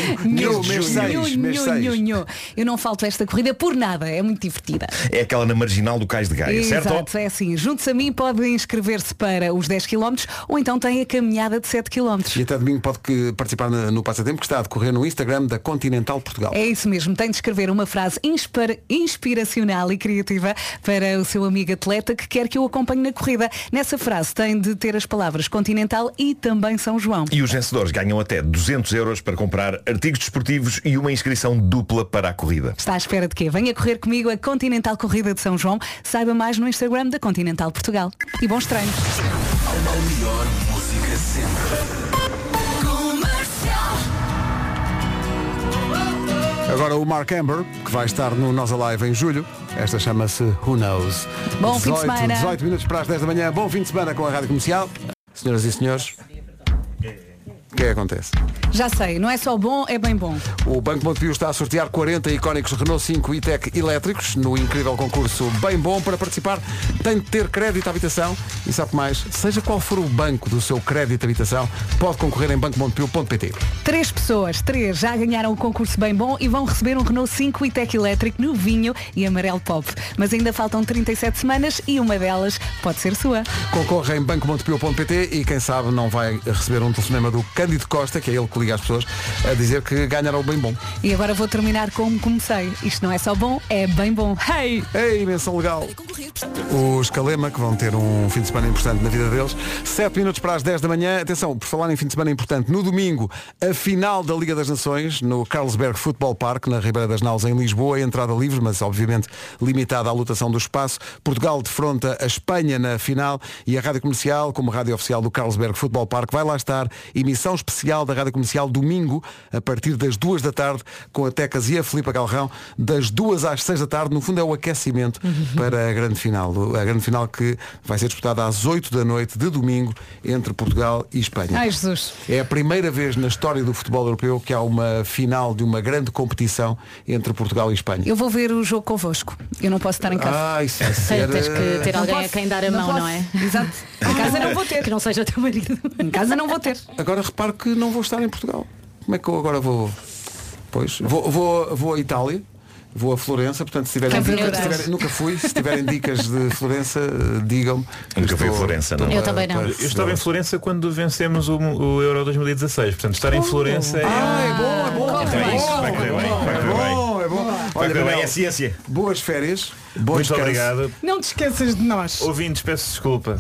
Eu não falto esta corrida por nada, é muito divertida. É aquela na Marginal do Cais de Gaia, certo? Exato, é assim. Junte-se a mim, pode inscrever-se para os 10 km ou então tem a caminhada de 7 km. E até domingo pode participar no passatempo que está a decorrer no Instagram da Continental Portugal. É isso mesmo, tem de escrever uma frase inspiracional e criativa para o seu amigo atleta que quer que o acompanhe na corrida. Nessa frase tem de ter as palavras Continental e também São João. E os vencedores ganham até 200 euros para comprar artigos desportivos e uma inscrição dupla para a corrida. Está à espera de quê? Venha correr comigo a Continental Corrida de São João. Saiba mais no Instagram da Continental Portugal. E bons treinos. A melhor música sempre. Agora o Mark Amber, que vai estar no Nós Alive em julho. Esta chama-se Who Knows. Bom fim de semana. 18 minutos para as 10 da manhã. Bom fim de semana com a Rádio Comercial. Senhoras e senhores, o que é que acontece? Já sei, não é só bom, é bem bom. O Banco Montepio está a sortear 40 icónicos Renault 5 e-Tech elétricos no incrível concurso Bem Bom. Para participar tem de ter crédito à habitação e sabe mais, seja qual for o banco do seu crédito à habitação, pode concorrer em bancomontepio.pt. 3 pessoas, 3 já ganharam o concurso Bem Bom e vão receber um Renault 5 e-Tech elétrico no vinho e amarelo pop. Mas ainda faltam 37 semanas e uma delas pode ser sua. Concorre em bancomontepio.pt e quem sabe não vai receber um telefonema do Cândido Costa, que é ele que liga às pessoas, a dizer que ganharam o Bem Bom. E agora vou terminar como comecei. Isto não é só bom, é bem bom. Hey! Ei, menção legal. Os Calema, que vão ter um fim de semana importante na vida deles. 7 minutos para as 10 da manhã. Atenção, por falar em fim de semana importante, no domingo, a final da Liga das Nações, no Carlsberg Football Park, na Ribeira das Naus, em Lisboa. Entrada livre, mas obviamente limitada à lotação do espaço. Portugal defronta a Espanha na final e a Rádio Comercial, como rádio oficial do Carlsberg Football Park, vai lá estar. Emissão especial da Rádio Comercial domingo, a partir das 2 da tarde, com a Tecas e a Filipa Galrão, das 2 às 6 da tarde. No fundo é o aquecimento para a grande final. A grande final que vai ser disputada às 8 da noite de domingo entre Portugal e Espanha. Ai, Jesus. É a primeira vez na história do futebol europeu que há uma final de uma grande competição entre Portugal e Espanha. Eu vou ver o jogo convosco. Eu não posso estar em casa. Isso vai ser... Tens que ter alguém a quem dar a mão, não é? Exato. Em casa não vou ter. Que não seja o teu marido. Em casa não vou ter. Agora reparo que não vou estar em Portugal. Como é que eu agora vou? Pois, vou à Itália. Vou a Florença, portanto se tiverem dicas, nunca fui, se tiverem dicas de Florença, digam-me. Nunca fui a Florença, não. Eu também não. Eu estava em Florença quando vencemos o Euro 2016, portanto estar em Florença é bom. Vai correr bem. Olha, bem, é ciência. Boas férias. Muito obrigado. Não te esqueças de nós. Ouvintes, peço desculpa.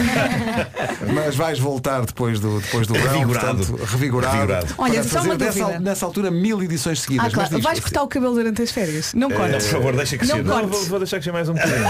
Mas vais voltar depois do verão, portanto, revigorado. Olha, só uma dúvida. Nessa altura 1000 edições seguidas. Claro. Mas vais cortar o cabelo durante as férias? Não cortes. Por favor, deixa crescer. Vou deixar crescer mais um bocadinho.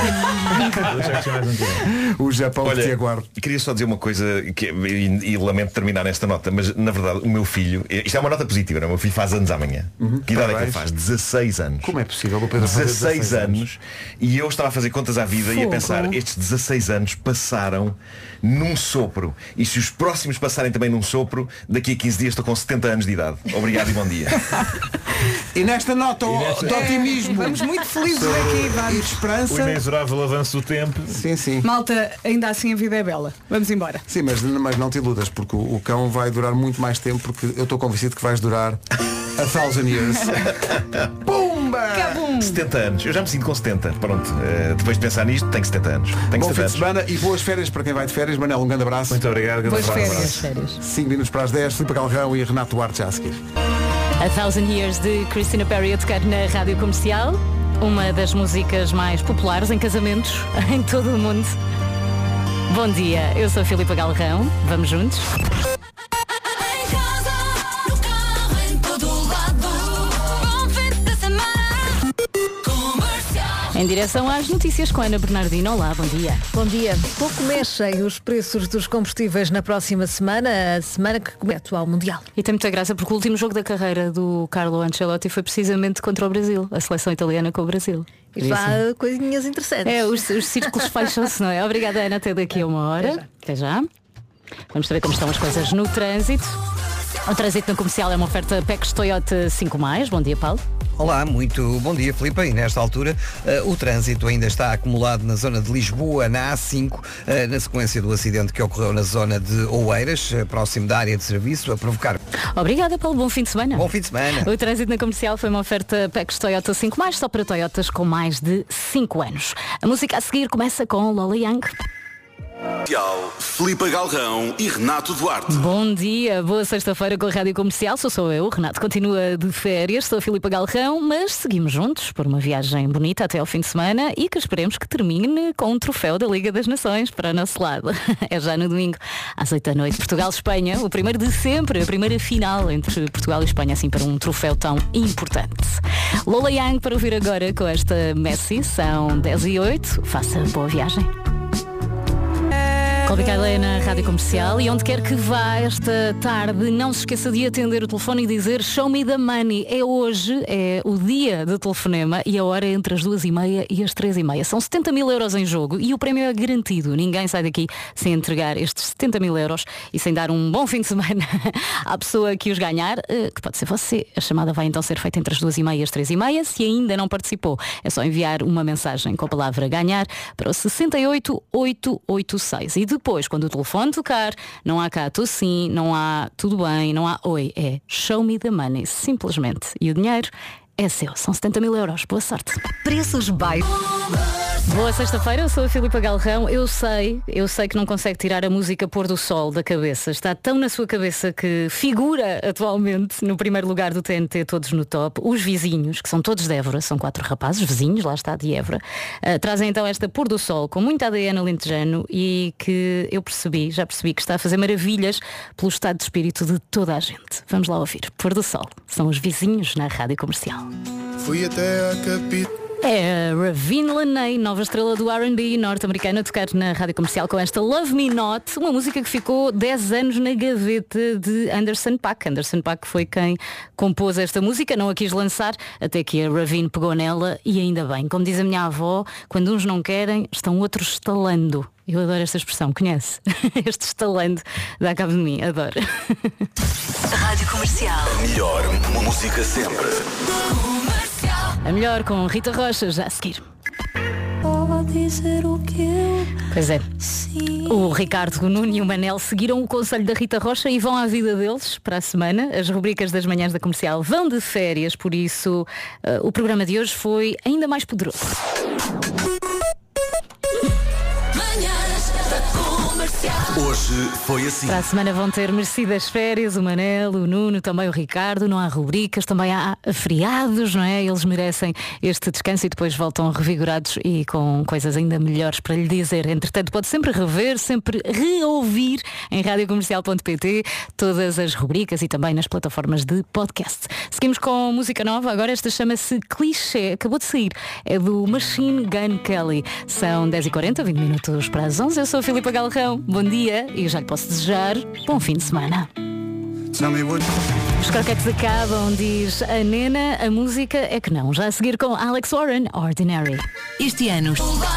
O Japão que te aguarda. Queria só dizer uma coisa e lamento terminar nesta nota, mas na verdade o meu filho, isto é uma nota positiva, não? O meu filho faz anos amanhã. Que idade é que ele faz? 16 anos. Como é possível o Pedro fazer 16 anos? E eu estava a fazer contas à vida e a pensar, estes 16 anos passaram num sopro. E se os próximos passarem também num sopro, daqui a 15 dias estou com 70 anos de idade. Obrigado e bom dia. E nesta nota de otimismo. Vamos muito felizes aqui, vamos. E de esperança. O inexorável avanço do tempo. Sim. Malta, ainda assim a vida é bela. Vamos embora. Sim, mas não te iludas, porque o cão vai durar muito mais tempo, porque eu estou convencido que vais durar 1000 years. Pumba! Cabum! 70 anos. Eu já me sinto com 70. Pronto. Depois de pensar nisto, tenho 70 anos. Bom fim de semana e boas férias para quem vai de férias. Manel, um grande abraço. Muito obrigado. Boas férias. 5 minutos para as 10. Filipe Galrão e Renato Duarte já a seguir. 1000 Years de Christina Perry a tocar na Rádio Comercial. Uma das músicas mais populares em casamentos em todo o mundo. Bom dia, eu sou a Filipa Galrão. Vamos juntos? Em direção às notícias com Ana Bernardino. Olá, bom dia. Bom dia. Pouco mexem os preços dos combustíveis na próxima semana, a semana que começa o atual Mundial. E tem muita graça porque o último jogo da carreira do Carlo Ancelotti foi precisamente contra o Brasil, a seleção italiana com o Brasil. E há coisinhas interessantes. Os círculos fecham-se, não é? Obrigada, Ana, até daqui a uma hora. Até já. Vamos saber como estão as coisas no trânsito. O trânsito no comercial é uma oferta PEX Toyota 5+. Bom dia, Paulo. Olá, muito bom dia, Filipe. E nesta altura o trânsito ainda está acumulado na zona de Lisboa, na A5, na sequência do acidente que ocorreu na zona de Oeiras, próximo da área de serviço, a provocar. Obrigada, Paulo. Bom fim de semana. Bom fim de semana. O trânsito na comercial foi uma oferta PEX Toyota 5+, só para Toyotas com mais de 5 anos. A música a seguir começa com Lola Young. Filipe Galrão e Renato Duarte. Bom dia, boa sexta-feira com a Rádio Comercial. Sou eu, o Renato continua de férias, sou a Filipe Galrão, mas seguimos juntos por uma viagem bonita até ao fim de semana e que esperemos que termine com um troféu da Liga das Nações para o nosso lado. É já no domingo, às 8 da noite, Portugal-Espanha, o primeiro de sempre, a primeira final entre Portugal e Espanha, assim para um troféu tão importante. Lola Young para ouvir agora com esta Messi, são 10h08, faça boa viagem. Colby Kylie na Rádio Comercial e onde quer que vá esta tarde, não se esqueça de atender o telefone e dizer Show me the money. É hoje, é o dia do telefonema e a hora é entre as 2h30 e as 3h30. São 70 mil euros em jogo e o prémio é garantido. Ninguém sai daqui sem entregar estes 70 mil euros e sem dar um bom fim de semana à pessoa que os ganhar, que pode ser você. A chamada vai então ser feita entre as 2h30 e as 3h30. Se ainda não participou, é só enviar uma mensagem com a palavra ganhar para o 68886. E depois, quando o telefone tocar, não há cá tô sim, não há tudo bem, não há oi, é show me the money, simplesmente. E o dinheiro é seu, são 70 mil euros. Boa sorte. Preços baixos. Boa sexta-feira, eu sou a Filipa Galrão. Eu sei que não consegue tirar a música Pôr do Sol da cabeça. Está tão na sua cabeça que figura atualmente no primeiro lugar do TNT, todos no top. Os vizinhos, que são todos de Évora, são 4 rapazes, vizinhos, lá está, de Évora, trazem então esta Pôr do Sol com muito ADN alentejano e que eu já percebi que está a fazer maravilhas pelo estado de espírito de toda a gente. Vamos lá ouvir. Pôr do Sol. São os vizinhos na Rádio Comercial. Fui até a capital. É a Ravine Laney, nova estrela do R&B norte-americana, a tocar na Rádio Comercial com esta Love Me Not, uma música que ficou 10 anos na gaveta de Anderson .Paak. Anderson .Paak foi quem compôs esta música, não a quis lançar, até que a Ravine pegou nela e ainda bem. Como diz a minha avó, quando uns não querem, estão outros estalando. Eu adoro esta expressão, conhece? Este estalando dá cabo de mim, adoro. Rádio Comercial. A melhor música sempre. A melhor com Rita Rocha, já a seguir. Pois é. O Ricardo, o Nuno e o Manel seguiram o conselho da Rita Rocha e vão à vida deles para a semana. As rubricas das manhãs da Comercial vão de férias, por isso o programa de hoje foi ainda mais poderoso. Hoje foi assim. Para a semana vão ter merecidas férias, o Manel, o Nuno, também o Ricardo. Não há rubricas, também há feriados, não é? Eles merecem este descanso e depois voltam revigorados e com coisas ainda melhores para lhe dizer. Entretanto, pode sempre rever, sempre reouvir em radiocomercial.pt todas as rubricas e também nas plataformas de podcast. Seguimos com música nova, agora esta chama-se Clichê, acabou de sair, é do Machine Gun Kelly. São 10h40, 20 minutos para as 11. Eu sou a Filipa Galrão, bom dia e já lhe posso desejar bom fim de semana. Os croquetes acabam, diz a Nena, a música é que não. Já a seguir com Alex Warren, Ordinary. Este ano.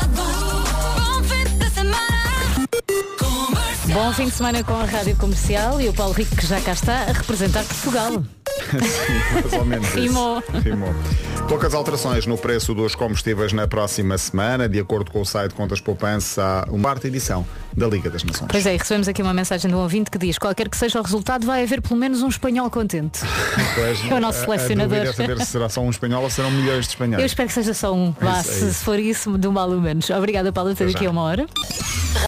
Bom fim de semana com a Rádio Comercial e o Paulo Rico que já cá está a representar Portugal. Sim, mais ou menos. Rimou. Poucas alterações no preço dos combustíveis na próxima semana. De acordo com o site Contas Poupança, há uma quarta edição da Liga das Nações. Pois é, recebemos aqui uma mensagem de um ouvinte que diz: qualquer que seja o resultado, vai haver pelo menos um espanhol contente. Pois, é o nosso selecionador. A saber se será só um espanhol ou serão milhões de espanhóis. Eu espero que seja só um. Vá, se for isso, do mal ou menos. Obrigada, Paulo, até daqui a uma hora.